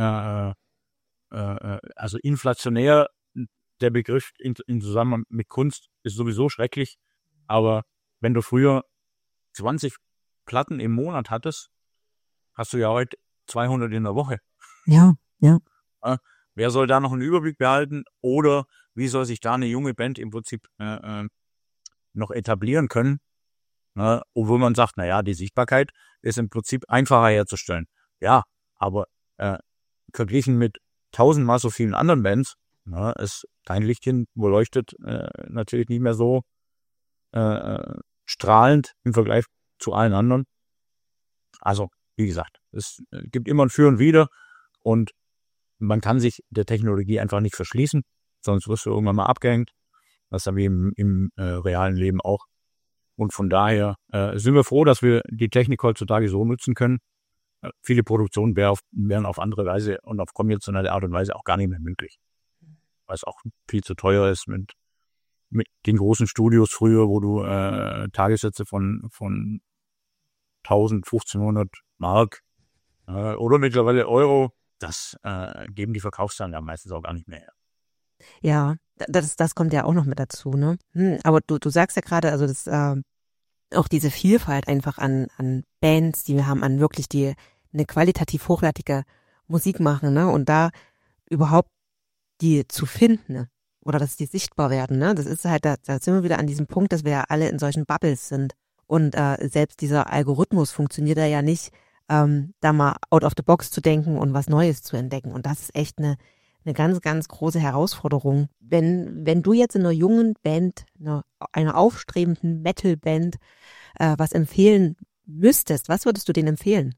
also inflationär, der Begriff in Zusammenhang mit Kunst ist sowieso schrecklich, aber wenn du früher 20 Platten im Monat hattest, hast du ja heute 200 in der Woche. Ja, ja. Wer soll da noch einen Überblick behalten oder wie soll sich da eine junge Band im Prinzip noch etablieren können, obwohl man sagt, naja, die Sichtbarkeit ist im Prinzip einfacher herzustellen. Ja, aber verglichen mit 1000-mal so vielen anderen Bands, ist dein Lichtchen, wo leuchtet, natürlich nicht mehr so strahlend im Vergleich zu allen anderen. Also, wie gesagt, es gibt immer ein Für und Wider und man kann sich der Technologie einfach nicht verschließen, sonst wirst du irgendwann mal abgehängt. Das haben wir im realen Leben auch. Und von daher sind wir froh, dass wir die Technik heutzutage so nutzen können. Viele Produktionen wären auf andere Weise und auf konventionelle Art und Weise auch gar nicht mehr möglich. Weil es auch viel zu teuer ist mit den großen Studios früher, wo du Tagessätze von 1000, 1500 Mark oder mittlerweile Euro, das geben die Verkaufszahlen ja meistens auch gar nicht mehr her. Ja, das kommt ja auch noch mit dazu, ne? Aber du sagst ja gerade, also das auch diese Vielfalt einfach an Bands, die wir haben, an wirklich die eine qualitativ hochwertige Musik machen, ne? Und da überhaupt die zu finden, ne? Oder dass die sichtbar werden, ne? Das ist halt, da sind wir wieder an diesem Punkt, dass wir ja alle in solchen Bubbles sind. Und selbst dieser Algorithmus funktioniert ja nicht, da mal out of the box zu denken und was Neues zu entdecken. Und das ist echt eine ganz, ganz große Herausforderung. Wenn du jetzt in einer jungen Band, einer aufstrebenden Metal-Band, was empfehlen müsstest, was würdest du denen empfehlen?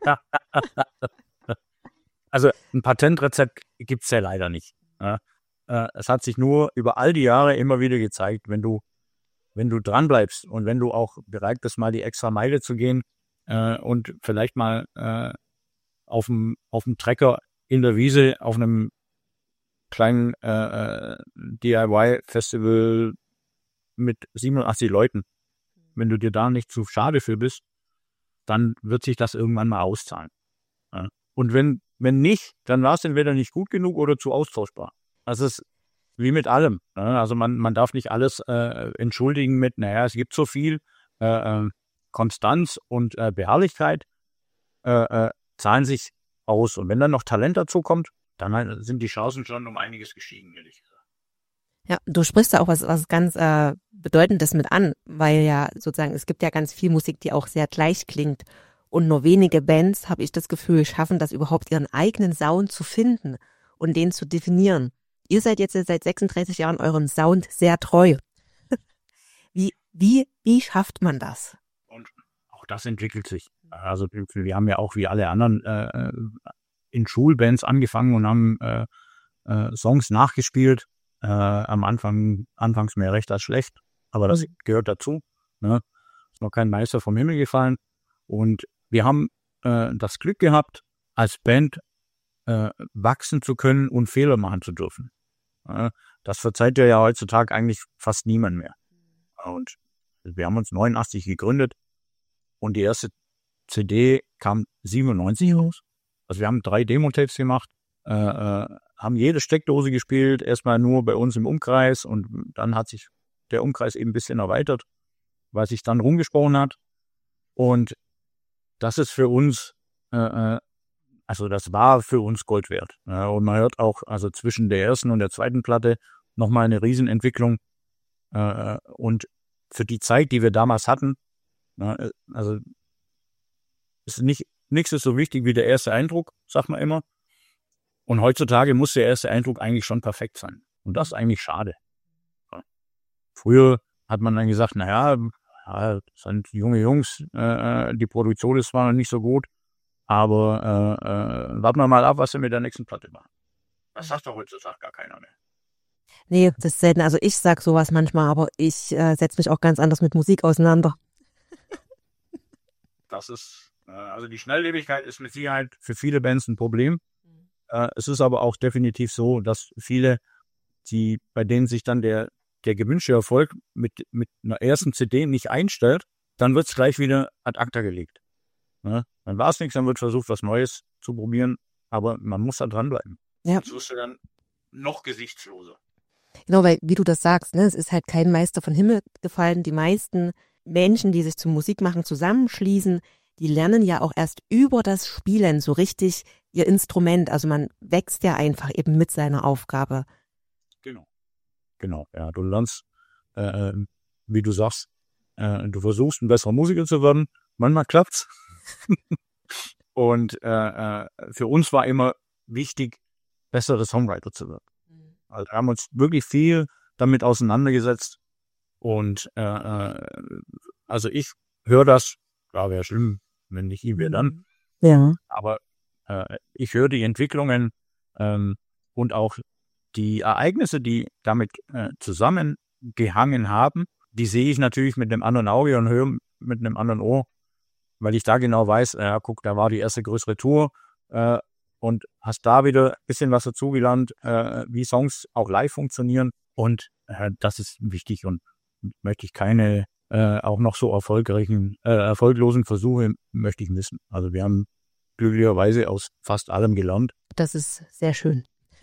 Also ein Patentrezept gibt's ja leider nicht. Ja. Es hat sich nur über all die Jahre immer wieder gezeigt, wenn du dranbleibst und wenn du auch bereit bist, mal die extra Meile zu gehen und vielleicht mal auf dem Trecker in der Wiese auf einem kleinen DIY-Festival mit 87 Leuten, wenn du dir da nicht zu schade für bist, dann wird sich das irgendwann mal auszahlen. Ja. Und wenn nicht, dann war es entweder nicht gut genug oder zu austauschbar. Also es ist wie mit allem. Ja. Also man darf nicht alles entschuldigen mit, es gibt so viel. Konstanz und Beharrlichkeit zahlen sich aus. Und wenn dann noch Talent dazu kommt, dann sind die Chancen schon um einiges gestiegen, ehrlich gesagt. Ja, du sprichst da auch was ganz Bedeutendes mit an, weil ja sozusagen, es gibt ja ganz viel Musik, die auch sehr gleich klingt. Und nur wenige Bands, habe ich das Gefühl, schaffen das überhaupt, ihren eigenen Sound zu finden und den zu definieren. Ihr seid jetzt seit 36 Jahren eurem Sound sehr treu. Wie schafft man das? Und auch das entwickelt sich. Also wir haben ja auch wie alle anderen in Schulbands angefangen und haben Songs nachgespielt. Anfangs mehr recht als schlecht, aber das gehört dazu. Ne? Ist noch kein Meister vom Himmel gefallen. Und wir haben das Glück gehabt, als Band wachsen zu können und Fehler machen zu dürfen. Das verzeiht dir ja heutzutage eigentlich fast niemand mehr. Und wir haben uns 89 gegründet und die erste CD kam 97 raus. Also wir haben 3 Demo-Tapes gemacht, haben jede Steckdose gespielt, erstmal nur bei uns im Umkreis und dann hat sich der Umkreis eben ein bisschen erweitert, weil sich dann rumgesprochen hat. Und das ist für uns, also das war für uns Gold wert. Und man hört auch, also zwischen der ersten und der zweiten Platte nochmal eine Riesenentwicklung. Und für die Zeit, die wir damals hatten, also ist nichts ist so wichtig wie der erste Eindruck, sagt man immer. Und heutzutage muss der erste Eindruck eigentlich schon perfekt sein. Und das ist eigentlich schade. Früher hat man dann gesagt, das sind junge Jungs, die Produktion ist zwar noch nicht so gut, aber warten wir mal ab, was sie mit der nächsten Platte machen. Das sagt doch heutzutage gar keiner mehr. Nee, das ist selten. Also ich sag sowas manchmal, aber ich setze mich auch ganz anders mit Musik auseinander. Das ist, also die Schnelllebigkeit ist mit Sicherheit für viele Bands ein Problem. Es ist aber auch definitiv so, dass viele, bei denen sich dann der gewünschte Erfolg mit einer ersten CD nicht einstellt, dann wird es gleich wieder ad acta gelegt. Dann war es nichts, dann wird versucht, was Neues zu probieren, aber man muss da dranbleiben. Ja. Sonst wirst du dann noch gesichtsloser. Genau, weil, wie du das sagst, ne, es ist halt kein Meister vom Himmel gefallen. Die meisten Menschen, die sich zum Musikmachen zusammenschließen, die lernen ja auch erst über das Spielen so richtig ihr Instrument. Also man wächst ja einfach eben mit seiner Aufgabe. Genau, ja, du lernst, wie du sagst, du versuchst ein besserer Musiker zu werden. Manchmal klappt's. Und für uns war immer wichtig, bessere Songwriter zu werden. Also wir haben uns wirklich viel damit auseinandergesetzt. Und also ich höre das, klar wäre schlimm, wenn nicht ich, wer dann. Ja. Aber ich höre die Entwicklungen und auch die Ereignisse, die damit zusammengehangen haben, die sehe ich natürlich mit einem anderen Auge und höre mit einem anderen Ohr, weil ich da genau weiß, guck, da war die erste größere Tour und hast da wieder ein bisschen was dazugelernt, wie Songs auch live funktionieren und das ist wichtig und möchte ich keine auch noch so erfolglosen Versuche möchte ich missen. Also wir haben glücklicherweise aus fast allem gelernt. Das ist sehr schön.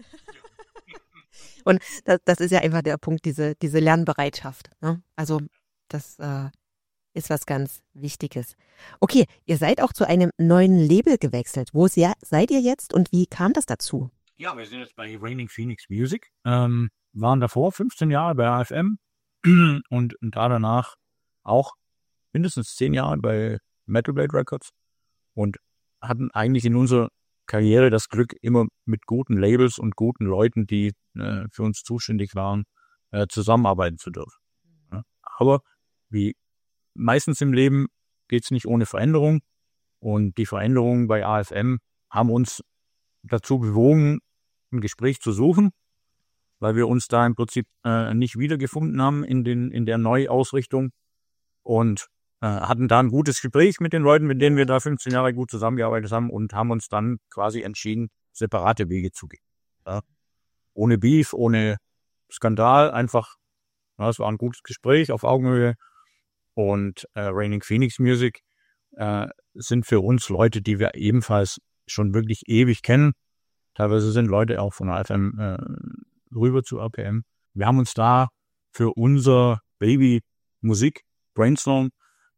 Und das ist ja einfach der Punkt, diese Lernbereitschaft. Ne? Also das ist was ganz Wichtiges. Okay, ihr seid auch zu einem neuen Label gewechselt. Wo seid ihr jetzt und wie kam das dazu? Ja, wir sind jetzt bei Raining Phoenix Music, waren davor 15 Jahre bei AFM und da danach auch mindestens 10 Jahre bei Metal Blade Records und hatten eigentlich in unserer Karriere das Glück, immer mit guten Labels und guten Leuten, die für uns zuständig waren, zusammenarbeiten zu dürfen. Ja. Aber wie meistens im Leben geht's nicht ohne Veränderung. Und die Veränderungen bei AFM haben uns dazu bewogen, ein Gespräch zu suchen, weil wir uns da im Prinzip nicht wiedergefunden haben in der Neuausrichtung und hatten da ein gutes Gespräch mit den Leuten, mit denen wir da 15 Jahre gut zusammengearbeitet haben und haben uns dann quasi entschieden, separate Wege zu gehen. Ja. Ohne Beef, ohne Skandal, einfach, ja, es war ein gutes Gespräch auf Augenhöhe und Raining Phoenix Music sind für uns Leute, die wir ebenfalls schon wirklich ewig kennen. Teilweise sind Leute auch von AFM rüber zu RPM. Wir haben uns da für unser Baby Musik Brainstorm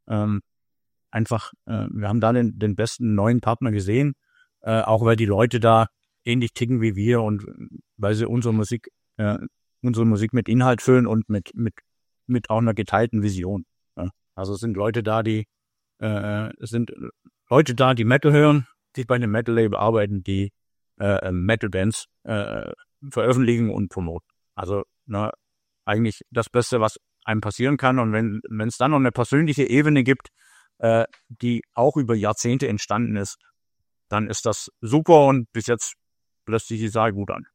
wir haben da den besten neuen Partner gesehen, auch weil die Leute da ähnlich ticken wie wir und weil sie unsere Musik mit Inhalt füllen und mit auch einer geteilten Vision. Ja. Also es sind Leute da, die Metal hören, die bei einem Metal-Label arbeiten, die Metal-Bands veröffentlichen und promoten. Also eigentlich das Beste, was einem passieren kann. Und wenn es dann noch eine persönliche Ebene gibt, die auch über Jahrzehnte entstanden ist, dann ist das super und bis jetzt lässt sich die Sache gut an.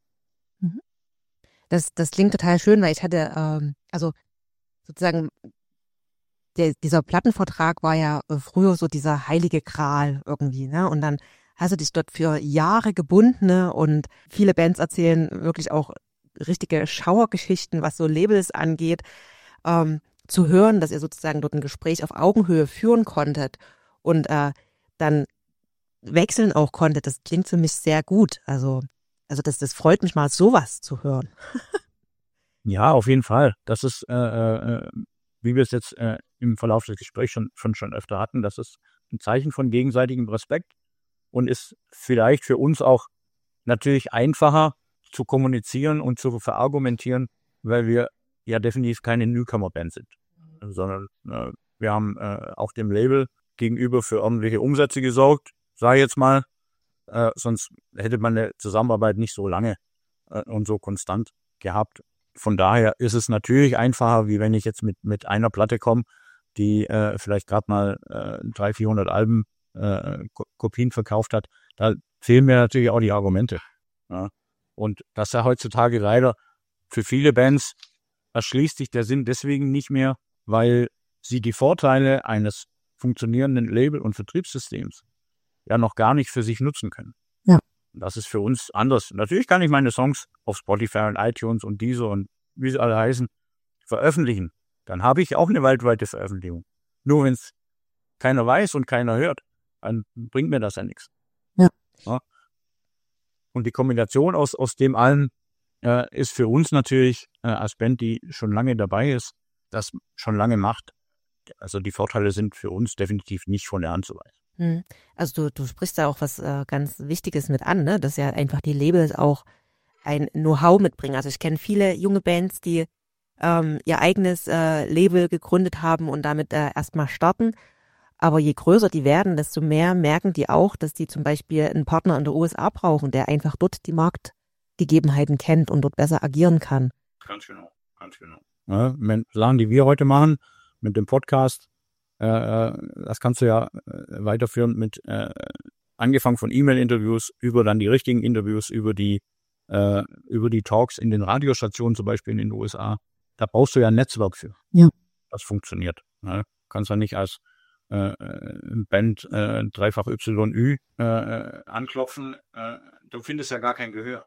Das klingt total schön, weil ich hatte, sozusagen, dieser Plattenvertrag war ja früher so dieser heilige Gral irgendwie, ne? Und dann hast du dich dort für Jahre gebunden, ne? Und viele Bands erzählen wirklich auch richtige Schauergeschichten, was so Labels angeht. Zu hören, dass ihr sozusagen dort ein Gespräch auf Augenhöhe führen konntet und dann wechseln auch konntet, das klingt für mich sehr gut. Also das freut mich mal, sowas zu hören. Ja, auf jeden Fall. Das ist, wie wir es jetzt im Verlauf des Gesprächs schon öfter hatten, das ist ein Zeichen von gegenseitigem Respekt und ist vielleicht für uns auch natürlich einfacher zu kommunizieren und zu verargumentieren, weil wir ja definitiv keine Newcomer-Band sind, sondern wir haben auch dem Label gegenüber für ordentliche Umsätze gesorgt, sage ich jetzt mal, sonst hätte man eine Zusammenarbeit nicht so lange und so konstant gehabt. Von daher ist es natürlich einfacher, wie wenn ich jetzt mit einer Platte komme, die vielleicht gerade mal 300-400 Alben Kopien verkauft hat. Da fehlen mir natürlich auch die Argumente. Ja. Und das ist ja heutzutage leider für viele Bands erschließt sich der Sinn deswegen nicht mehr, weil sie die Vorteile eines funktionierenden Label- und Vertriebssystems ja noch gar nicht für sich nutzen können. Ja. Das ist für uns anders. Natürlich kann ich meine Songs auf Spotify und iTunes und Deezer und wie sie alle heißen, veröffentlichen. Dann habe ich auch eine weltweite Veröffentlichung. Nur wenn es keiner weiß und keiner hört, dann bringt mir das ja nichts. Ja. Ja. Und die Kombination aus dem allen ist für uns natürlich als Band, die schon lange dabei ist, das schon lange macht. Also die Vorteile sind für uns definitiv nicht von der Hand zu weisen. Also du sprichst da auch was ganz Wichtiges mit an, ne? Dass ja einfach die Labels auch ein Know-how mitbringen. Also ich kenne viele junge Bands, die ihr eigenes Label gegründet haben und damit erstmal starten. Aber je größer die werden, desto mehr merken die auch, dass die zum Beispiel einen Partner in der USA brauchen, der einfach dort die Marktgegebenheiten kennt und dort besser agieren kann. Ganz genau, ganz genau. Ja, Sachen, die wir heute machen mit dem Podcast, das kannst du ja weiterführen mit angefangen von E-Mail-Interviews über dann die richtigen Interviews, über die Talks in den Radiostationen zum Beispiel in den USA. Da brauchst du ja ein Netzwerk für. Ja. Das funktioniert. Ne? Kannst ja nicht als Band dreifach YÜ anklopfen. Du findest ja gar kein Gehör.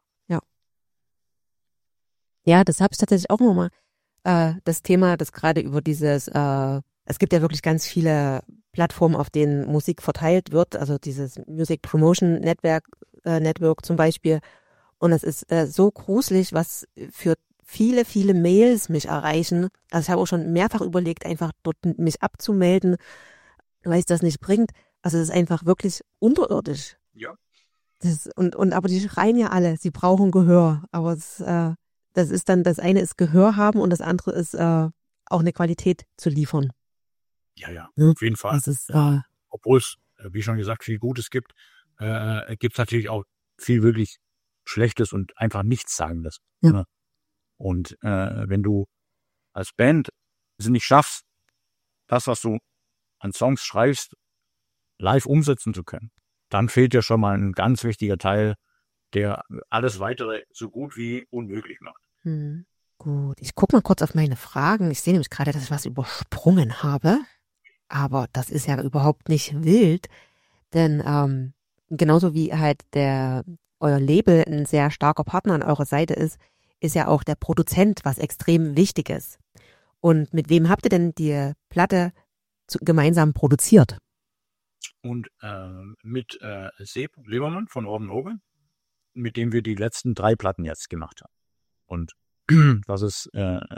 Ja, das habe ich tatsächlich auch nochmal. Das Thema, das gerade über dieses, es gibt ja wirklich ganz viele Plattformen, auf denen Musik verteilt wird, also dieses Music Promotion Network zum Beispiel. Und es ist so gruselig, was für viele, viele Mails mich erreichen. Also ich habe auch schon mehrfach überlegt, einfach dort mich abzumelden, weil es das nicht bringt. Also es ist einfach wirklich unterirdisch. Ja. Aber die schreien ja alle, sie brauchen Gehör. Aber das ist dann, das eine ist Gehör haben und das andere ist auch eine Qualität zu liefern. Ja, auf jeden Fall. Das ist, obwohl es, wie schon gesagt, viel Gutes gibt, gibt es natürlich auch viel wirklich Schlechtes und einfach Nichtssagendes. Ja. Ne? Und wenn du als Band es nicht schaffst, das, was du an Songs schreibst, live umsetzen zu können, dann fehlt dir schon mal ein ganz wichtiger Teil, der alles Weitere so gut wie unmöglich macht. Gut, ich gucke mal kurz auf meine Fragen. Ich sehe nämlich gerade, dass ich was übersprungen habe. Aber das ist ja überhaupt nicht wild. Denn genauso wie halt euer Label ein sehr starker Partner an eurer Seite ist ja auch der Produzent was extrem Wichtiges. Und mit wem habt ihr denn die Platte gemeinsam produziert? Und mit Seb Lebermann von Orden Oben, mit dem wir die letzten 3 Platten jetzt gemacht haben. Und das ist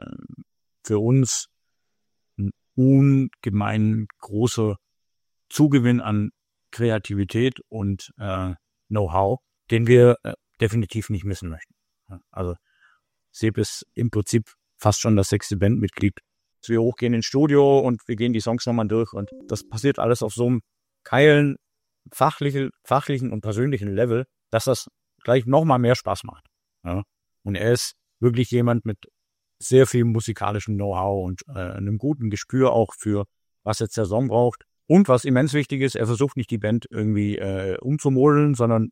für uns ein ungemein großer Zugewinn an Kreativität und Know-how, den wir definitiv nicht missen möchten. Also Seb ist im Prinzip fast schon das 6. Bandmitglied. Wir hochgehen ins Studio und wir gehen die Songs nochmal durch und das passiert alles auf so einem geilen, fachlichen und persönlichen Level, dass das gleich nochmal mehr Spaß macht. Ja? Und er ist wirklich jemand mit sehr viel musikalischem Know-how und einem guten Gespür auch für, was jetzt der Song braucht. Und was immens wichtig ist, er versucht nicht die Band irgendwie umzumodeln, sondern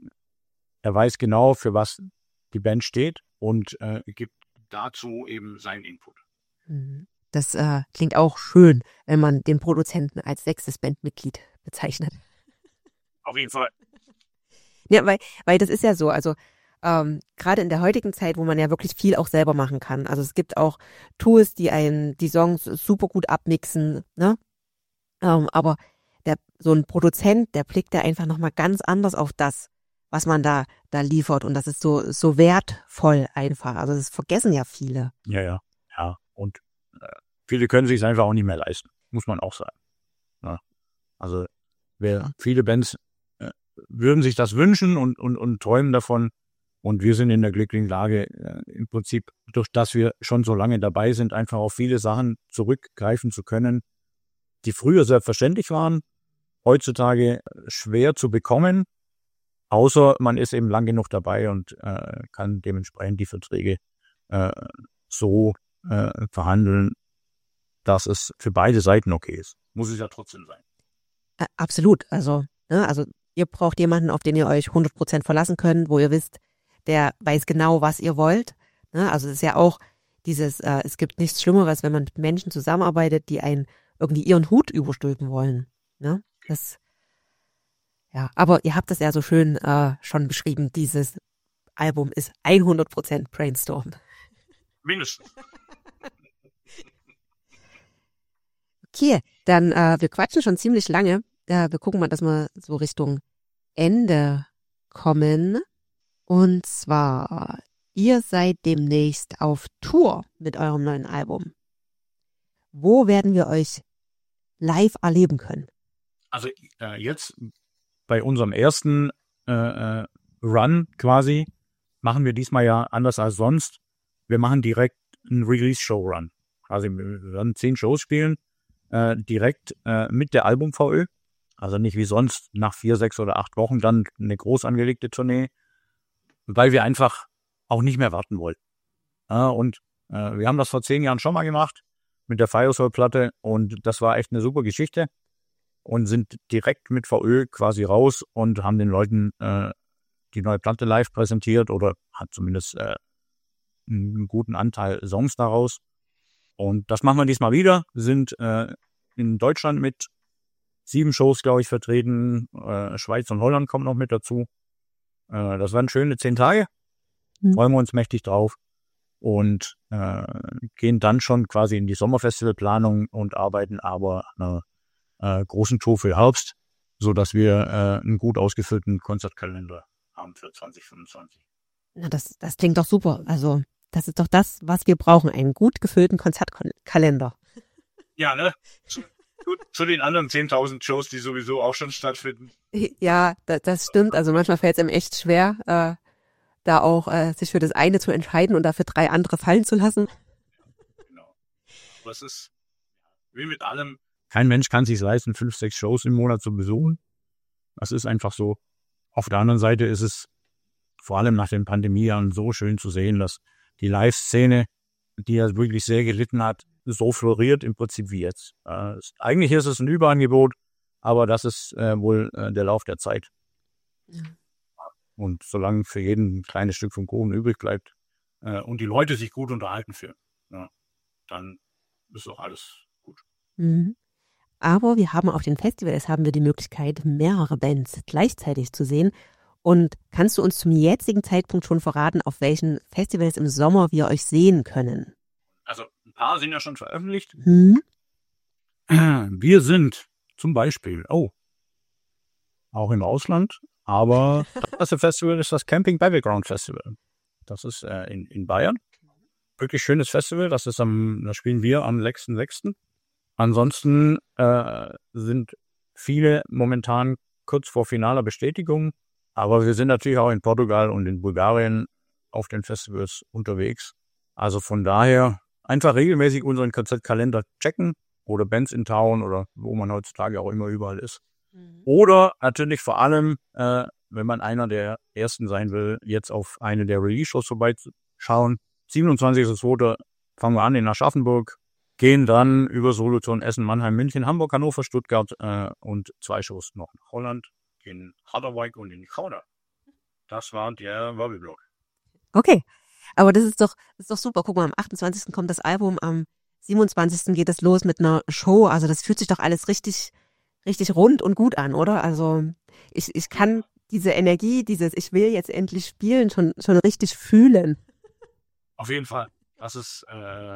er weiß genau, für was die Band steht und gibt dazu eben seinen Input. Das klingt auch schön, wenn man den Produzenten als 6. Bandmitglied bezeichnet. Auf jeden Fall. Ja, weil das ist ja so, also gerade in der heutigen Zeit, wo man ja wirklich viel auch selber machen kann. Also es gibt auch Tools, die die Songs super gut abmixen, ne? Aber so ein Produzent, der blickt ja einfach nochmal ganz anders auf das, was man da liefert. Und das ist so wertvoll einfach. Also das vergessen ja viele. Ja. Und viele können sich es einfach auch nicht mehr leisten, muss man auch sagen. Ja. Also viele Bands würden sich das wünschen und träumen davon. Und wir sind in der glücklichen Lage, im Prinzip, durch das wir schon so lange dabei sind, einfach auf viele Sachen zurückgreifen zu können, die früher selbstverständlich waren, heutzutage schwer zu bekommen, außer man ist eben lang genug dabei und kann dementsprechend die Verträge so verhandeln, dass es für beide Seiten okay ist. Muss es ja trotzdem sein. Absolut. Also ihr braucht jemanden, auf den ihr euch 100% verlassen könnt, wo ihr wisst, der weiß genau, was ihr wollt. Ne? Also es ist ja auch es gibt nichts Schlimmeres, wenn man mit Menschen zusammenarbeitet, die einen irgendwie ihren Hut überstülpen wollen. Ne? Aber ihr habt das ja so schön schon beschrieben, dieses Album ist 100% Brainstorm. Mindestens. Okay, dann wir quatschen schon ziemlich lange. Wir gucken mal, dass wir so Richtung Ende kommen. Und zwar, ihr seid demnächst auf Tour mit eurem neuen Album. Wo werden wir euch live erleben können? Also jetzt bei unserem ersten Run quasi machen wir diesmal ja anders als sonst. Wir machen direkt einen Release-Show-Run. Also wir werden 10 Shows spielen, direkt mit der Album-VÖ. Also nicht wie sonst nach 4, 6 oder 8 Wochen dann eine groß angelegte Tournee, weil wir einfach auch nicht mehr warten wollten. Und wir haben das vor 10 Jahren schon mal gemacht mit der Firesoul-Platte und das war echt eine super Geschichte und sind direkt mit VÖ quasi raus und haben den Leuten die neue Platte live präsentiert oder hat zumindest einen guten Anteil Songs daraus. Und das machen wir diesmal wieder. Wir sind in Deutschland mit 7 Shows, glaube ich, vertreten. Schweiz und Holland kommt noch mit dazu. Das waren schöne 10 Tage. Freuen wir uns mächtig drauf. Und gehen dann schon quasi in die Sommerfestivalplanung und arbeiten aber an einer großen Tour für Herbst, sodass wir einen gut ausgefüllten Konzertkalender haben für 2025. Na, das klingt doch super. Also das ist doch das, was wir brauchen, einen gut gefüllten Konzertkalender. Ja, ne? Zu den anderen 10.000 Shows, die sowieso auch schon stattfinden. Ja, das stimmt. Also manchmal fällt es einem echt schwer, da auch sich für das eine zu entscheiden und dafür 3 andere fallen zu lassen. Genau. Aber es ist wie mit allem. Kein Mensch kann sich leisten, 5, 6 Shows im Monat zu besuchen. Das ist einfach so. Auf der anderen Seite ist es vor allem nach den Pandemiejahren so schön zu sehen, dass die Live-Szene, die ja wirklich sehr gelitten hat, so floriert im Prinzip wie jetzt. Eigentlich ist es ein Überangebot, aber das ist wohl der Lauf der Zeit. Ja. Und solange für jeden ein kleines Stück vom Kuchen übrig bleibt und die Leute sich gut unterhalten fühlen, ja, dann ist auch alles gut. Mhm. Aber wir haben auf den Festivals die Möglichkeit, mehrere Bands gleichzeitig zu sehen. Und kannst du uns zum jetzigen Zeitpunkt schon verraten, auf welchen Festivals im Sommer wir euch sehen können? Also ein paar sind ja schon veröffentlicht. Wir sind zum Beispiel, auch im Ausland, aber das erste Festival ist das Camping Battleground Festival. Das ist in Bayern. Wirklich schönes Festival. Da spielen wir am 6.6. Ansonsten sind viele momentan kurz vor finaler Bestätigung. Aber wir sind natürlich auch in Portugal und in Bulgarien auf den Festivals unterwegs. Also von daher einfach regelmäßig unseren Konzertkalender checken oder Bands in Town oder wo man heutzutage auch immer überall ist. Oder natürlich vor allem, wenn man einer der Ersten sein will, jetzt auf eine der Release-Shows vorbeischauen. 27.02. fangen wir an in Aschaffenburg, gehen dann über Solothurn, Essen, Mannheim, München, Hamburg, Hannover, Stuttgart und 2 Shows noch nach Holland, in Harderwijk und in Gouda. Das war der Werbeblock. Okay, aber das ist doch super. Guck mal, am 28. kommt das Album, am 27. geht es los mit einer Show. Also das fühlt sich doch alles richtig rund und gut an, oder? Also ich kann diese Energie, ich will jetzt endlich spielen, schon richtig fühlen. Auf jeden Fall. Das ist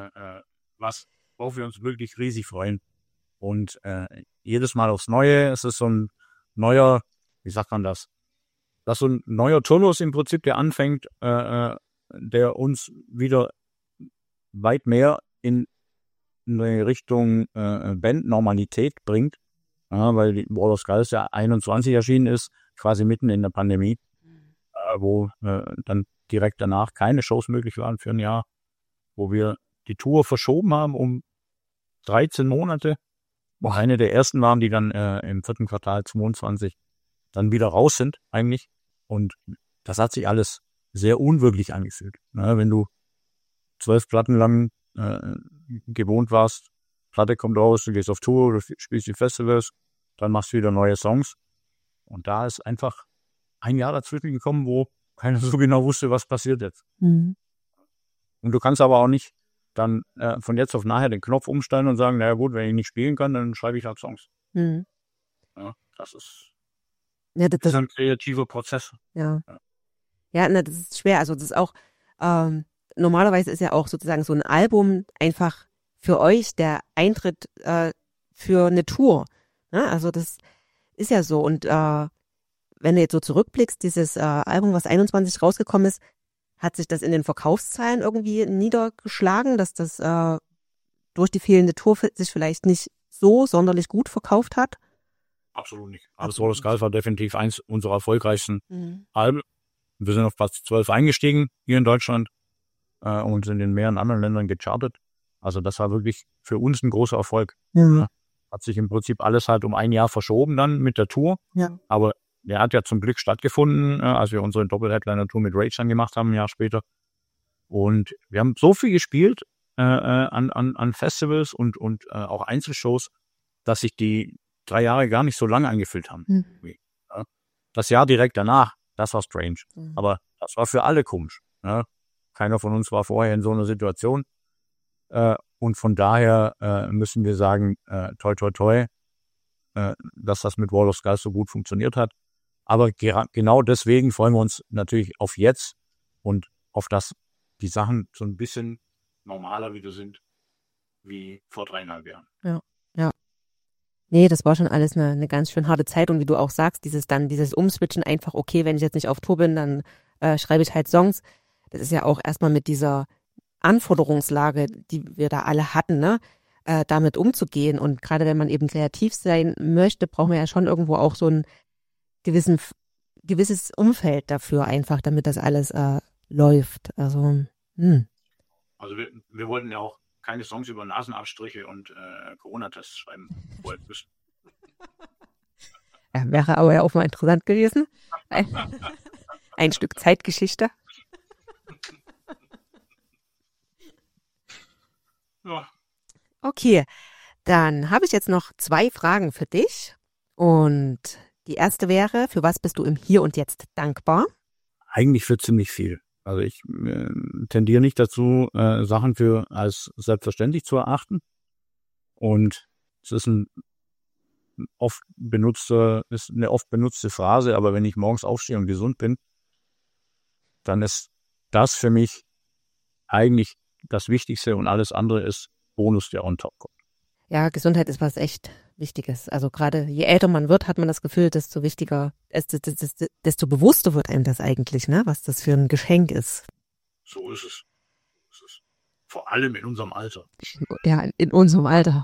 worauf wir uns wirklich riesig freuen. Und jedes Mal aufs Neue. Es ist so ein neuer, wie sagt man das? Das ist so ein neuer Turnus im Prinzip, der anfängt, der uns wieder weit mehr in eine Richtung Bandnormalität bringt. Ja, weil die Wall of Skulls ja 21 erschienen ist, quasi mitten in der Pandemie, wo dann direkt danach keine Shows möglich waren für ein Jahr, wo wir die Tour verschoben haben um 13 Monate, wo eine der ersten waren, die dann im 4. Quartal 22 dann wieder raus sind eigentlich. Und das hat sich alles sehr unwirklich angefühlt. Ne? Wenn du 12 Platten lang gewohnt warst, Platte kommt raus, du gehst auf Tour, du spielst die Festivals, dann machst du wieder neue Songs. Und da ist einfach ein Jahr dazwischen gekommen, wo keiner so genau wusste, was passiert jetzt. Und du kannst aber auch nicht dann von jetzt auf nachher den Knopf umstellen und sagen, naja gut, wenn ich nicht spielen kann, dann schreibe ich halt Songs. Ja, das ist ein kreativer Prozess. Ja, das ist schwer. Also das ist auch, normalerweise ist ja auch sozusagen so ein Album einfach für euch der Eintritt für eine Tour. Ne? Also das ist ja so. Und wenn du jetzt so zurückblickst, dieses Album, was 21 rausgekommen ist, hat sich das in den Verkaufszahlen irgendwie niedergeschlagen, dass das durch die fehlende Tour sich vielleicht nicht so sonderlich gut verkauft hat? Absolut nicht. Aber Wall of Skulls war definitiv eins unserer erfolgreichsten Alben. Wir sind auf Platz 12 eingestiegen hier in Deutschland und sind in mehreren anderen Ländern gechartet. Also das war wirklich für uns ein großer Erfolg. Hat sich im Prinzip alles halt um ein Jahr verschoben dann mit der Tour. Ja. Aber der hat ja zum Glück stattgefunden, als wir unsere Doppel-Headliner-Tour mit Rage dann gemacht haben, ein Jahr später. Und wir haben so viel gespielt an Festivals und auch Einzelshows, dass sich die 3 Jahre gar nicht so lange angefühlt haben. Ja. Das Jahr direkt danach, das war strange. Aber das war für alle komisch. Ja. Keiner von uns war vorher in so einer Situation. Und von daher müssen wir sagen, toi, toi, toi, dass das mit Wall of Skulls so gut funktioniert hat. Aber genau deswegen freuen wir uns natürlich auf jetzt und auf das, die Sachen so ein bisschen normaler wieder sind, wie vor 3,5 Jahren. Ja. Nee, das war schon alles eine ganz schön harte Zeit. Und wie du auch sagst, dieses Umswitchen einfach, okay, wenn ich jetzt nicht auf Tour bin, dann schreibe ich halt Songs. Das ist ja auch erstmal mit dieser Anforderungslage, die wir da alle hatten, ne, damit umzugehen. Und gerade wenn man eben kreativ sein möchte, braucht man ja schon irgendwo auch so ein gewisses Umfeld dafür einfach, damit das alles läuft. Also, Also wir wollten ja auch keine Songs über Nasenabstriche und Corona-Tests schreiben wollen müssen. Ja, wäre aber ja auch mal interessant gewesen. Ein Stück Zeitgeschichte. Ja. Okay, dann habe ich jetzt noch 2 Fragen für dich. Und die erste wäre, für was bist du im Hier und Jetzt dankbar? Eigentlich für ziemlich viel. Also ich tendiere nicht dazu, Sachen für als selbstverständlich zu erachten. Und es ist eine oft benutzte Phrase, aber wenn ich morgens aufstehe und gesund bin, dann ist das für mich eigentlich das Wichtigste und alles andere ist Bonus, der on top kommt. Ja, Gesundheit ist was echt Wichtiges. Also gerade je älter man wird, hat man das Gefühl, desto wichtiger, desto bewusster wird einem das eigentlich, ne? Was das für ein Geschenk ist. So ist es. Vor allem in unserem Alter. Ja, in unserem Alter.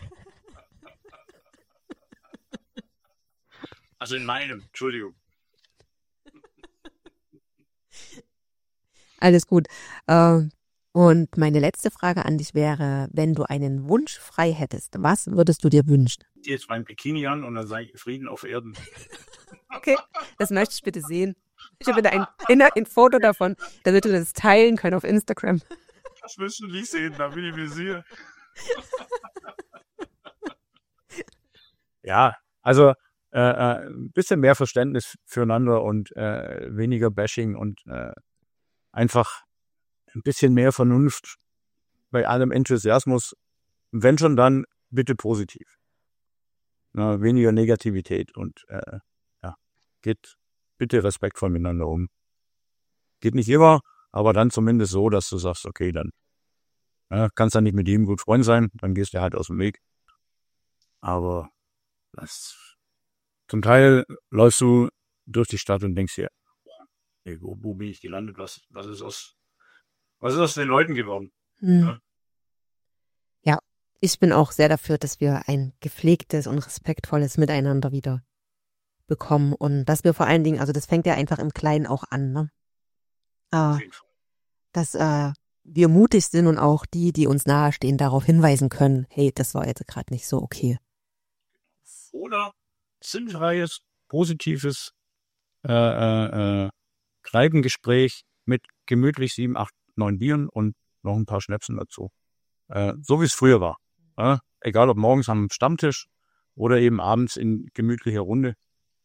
Also in meinem, Entschuldigung. Alles gut. Und meine letzte Frage an dich wäre, wenn du einen Wunsch frei hättest, was würdest du dir wünschen? Ich ziehe jetzt mein Bikini an und dann sage ich Frieden auf Erden. Okay, das möchte ich bitte sehen. Ich habe bitte ein Foto davon, damit wir das teilen können auf Instagram. Das wirst du nicht sehen, da bin ich mir sicher. Ja, also ein bisschen mehr Verständnis füreinander und weniger Bashing und einfach ein bisschen mehr Vernunft bei allem Enthusiasmus. Wenn schon, dann bitte positiv. Na, weniger Negativität und geht bitte respektvoll miteinander um. Geht nicht immer, aber dann zumindest so, dass du sagst, okay, dann kannst du nicht mit jedem gut Freund sein, dann gehst du halt aus dem Weg. Aber zum Teil läufst du durch die Stadt und denkst dir, hey, wo bin ich gelandet? Was ist aus den Leuten geworden? Hm. Ja, ich bin auch sehr dafür, dass wir ein gepflegtes und respektvolles Miteinander wieder bekommen und dass wir vor allen Dingen, also das fängt ja einfach im Kleinen auch an, ne? Dass wir mutig sind und auch die uns nahestehen, darauf hinweisen können, hey, das war jetzt gerade nicht so okay. Oder sinnfreies, positives Kneipengespräch mit gemütlich 7, 8, 9 Bieren und noch ein paar Schnäpsen dazu. So wie es früher war. Egal ob morgens am Stammtisch oder eben abends in gemütlicher Runde.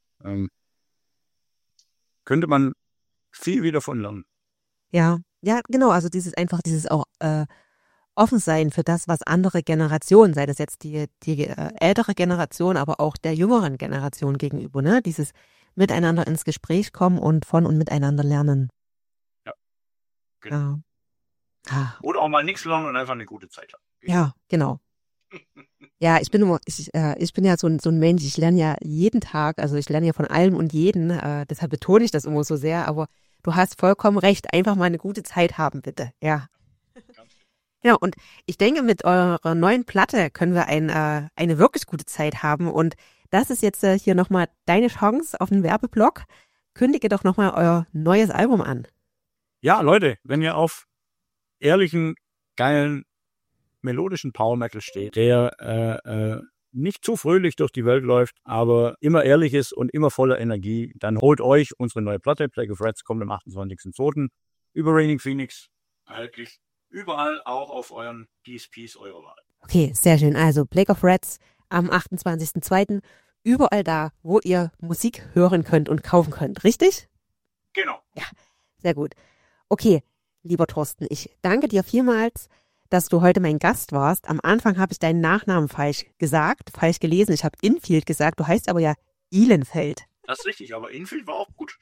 Könnte man viel wieder von lernen. Ja, genau, also dieses auch offen sein für das, was andere Generationen, sei das jetzt die ältere Generation, aber auch der jüngeren Generation gegenüber, ne? Dieses miteinander ins Gespräch kommen und von und miteinander lernen. Ja, genau. Ja. Oder auch mal nichts lernen und einfach eine gute Zeit haben. Ja, genau. Ja, ich bin ja so ein Mensch, ich lerne ja jeden Tag, also ich lerne ja von allem und jeden, deshalb betone ich das immer so sehr, aber du hast vollkommen recht, einfach mal eine gute Zeit haben, bitte, ja. Genau, und ich denke, mit eurer neuen Platte können wir eine wirklich gute Zeit haben und das ist jetzt hier nochmal deine Chance auf den Werbeblock. Kündige doch nochmal euer neues Album an. Ja, Leute, wenn ihr auf ehrlichen, geilen, melodischen Power Metal steht, der nicht zu fröhlich durch die Welt läuft, aber immer ehrlich ist und immer voller Energie, dann holt euch unsere neue Platte. Plague of Rats kommt am 28.02. über Raining Phoenix erhältlich. Überall, auch auf euren DSPs eurer Wahl. Okay, sehr schön. Also Plague of Rats am 28.02. Überall da, wo ihr Musik hören könnt und kaufen könnt, richtig? Genau. Ja, sehr gut. Okay, lieber Thorsten, ich danke dir vielmals, dass du heute mein Gast warst. Am Anfang habe ich deinen Nachnamen falsch gelesen. Ich habe Infield gesagt, du heißt aber ja Ihlenfeld. Das ist richtig, aber Infield war auch gut.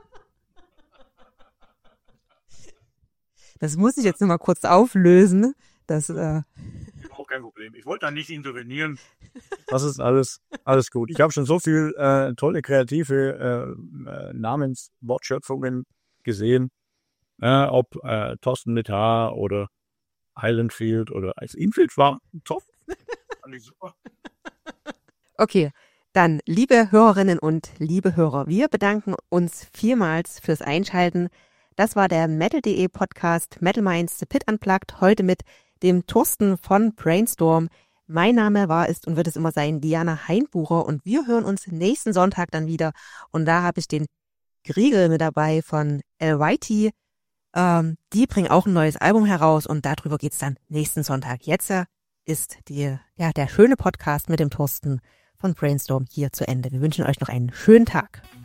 Das muss ich jetzt nochmal kurz auflösen. Das auch kein Problem. Ich wollte da nicht intervenieren. Das ist alles gut. Ich habe schon so viel tolle kreative Namenswortschöpfungen gesehen. Ob Thorsten mit H oder Islandfield oder Infield war top. Fand ich super. Okay, dann liebe Hörerinnen und liebe Hörer, wir bedanken uns vielmals fürs Einschalten. Das war der Metal.de Podcast Metal Minds The Pit Unplugged, heute mit dem Thorsten von Brainstorm. Mein Name war, ist und wird es immer sein, Diana Heinbucher und wir hören uns nächsten Sonntag dann wieder und da habe ich den Griegel mit dabei von LYT. Die bringen auch ein neues Album heraus und darüber geht's dann nächsten Sonntag. Jetzt ist der schöne Podcast mit dem Thorsten von Brainstorm hier zu Ende. Wir wünschen euch noch einen schönen Tag.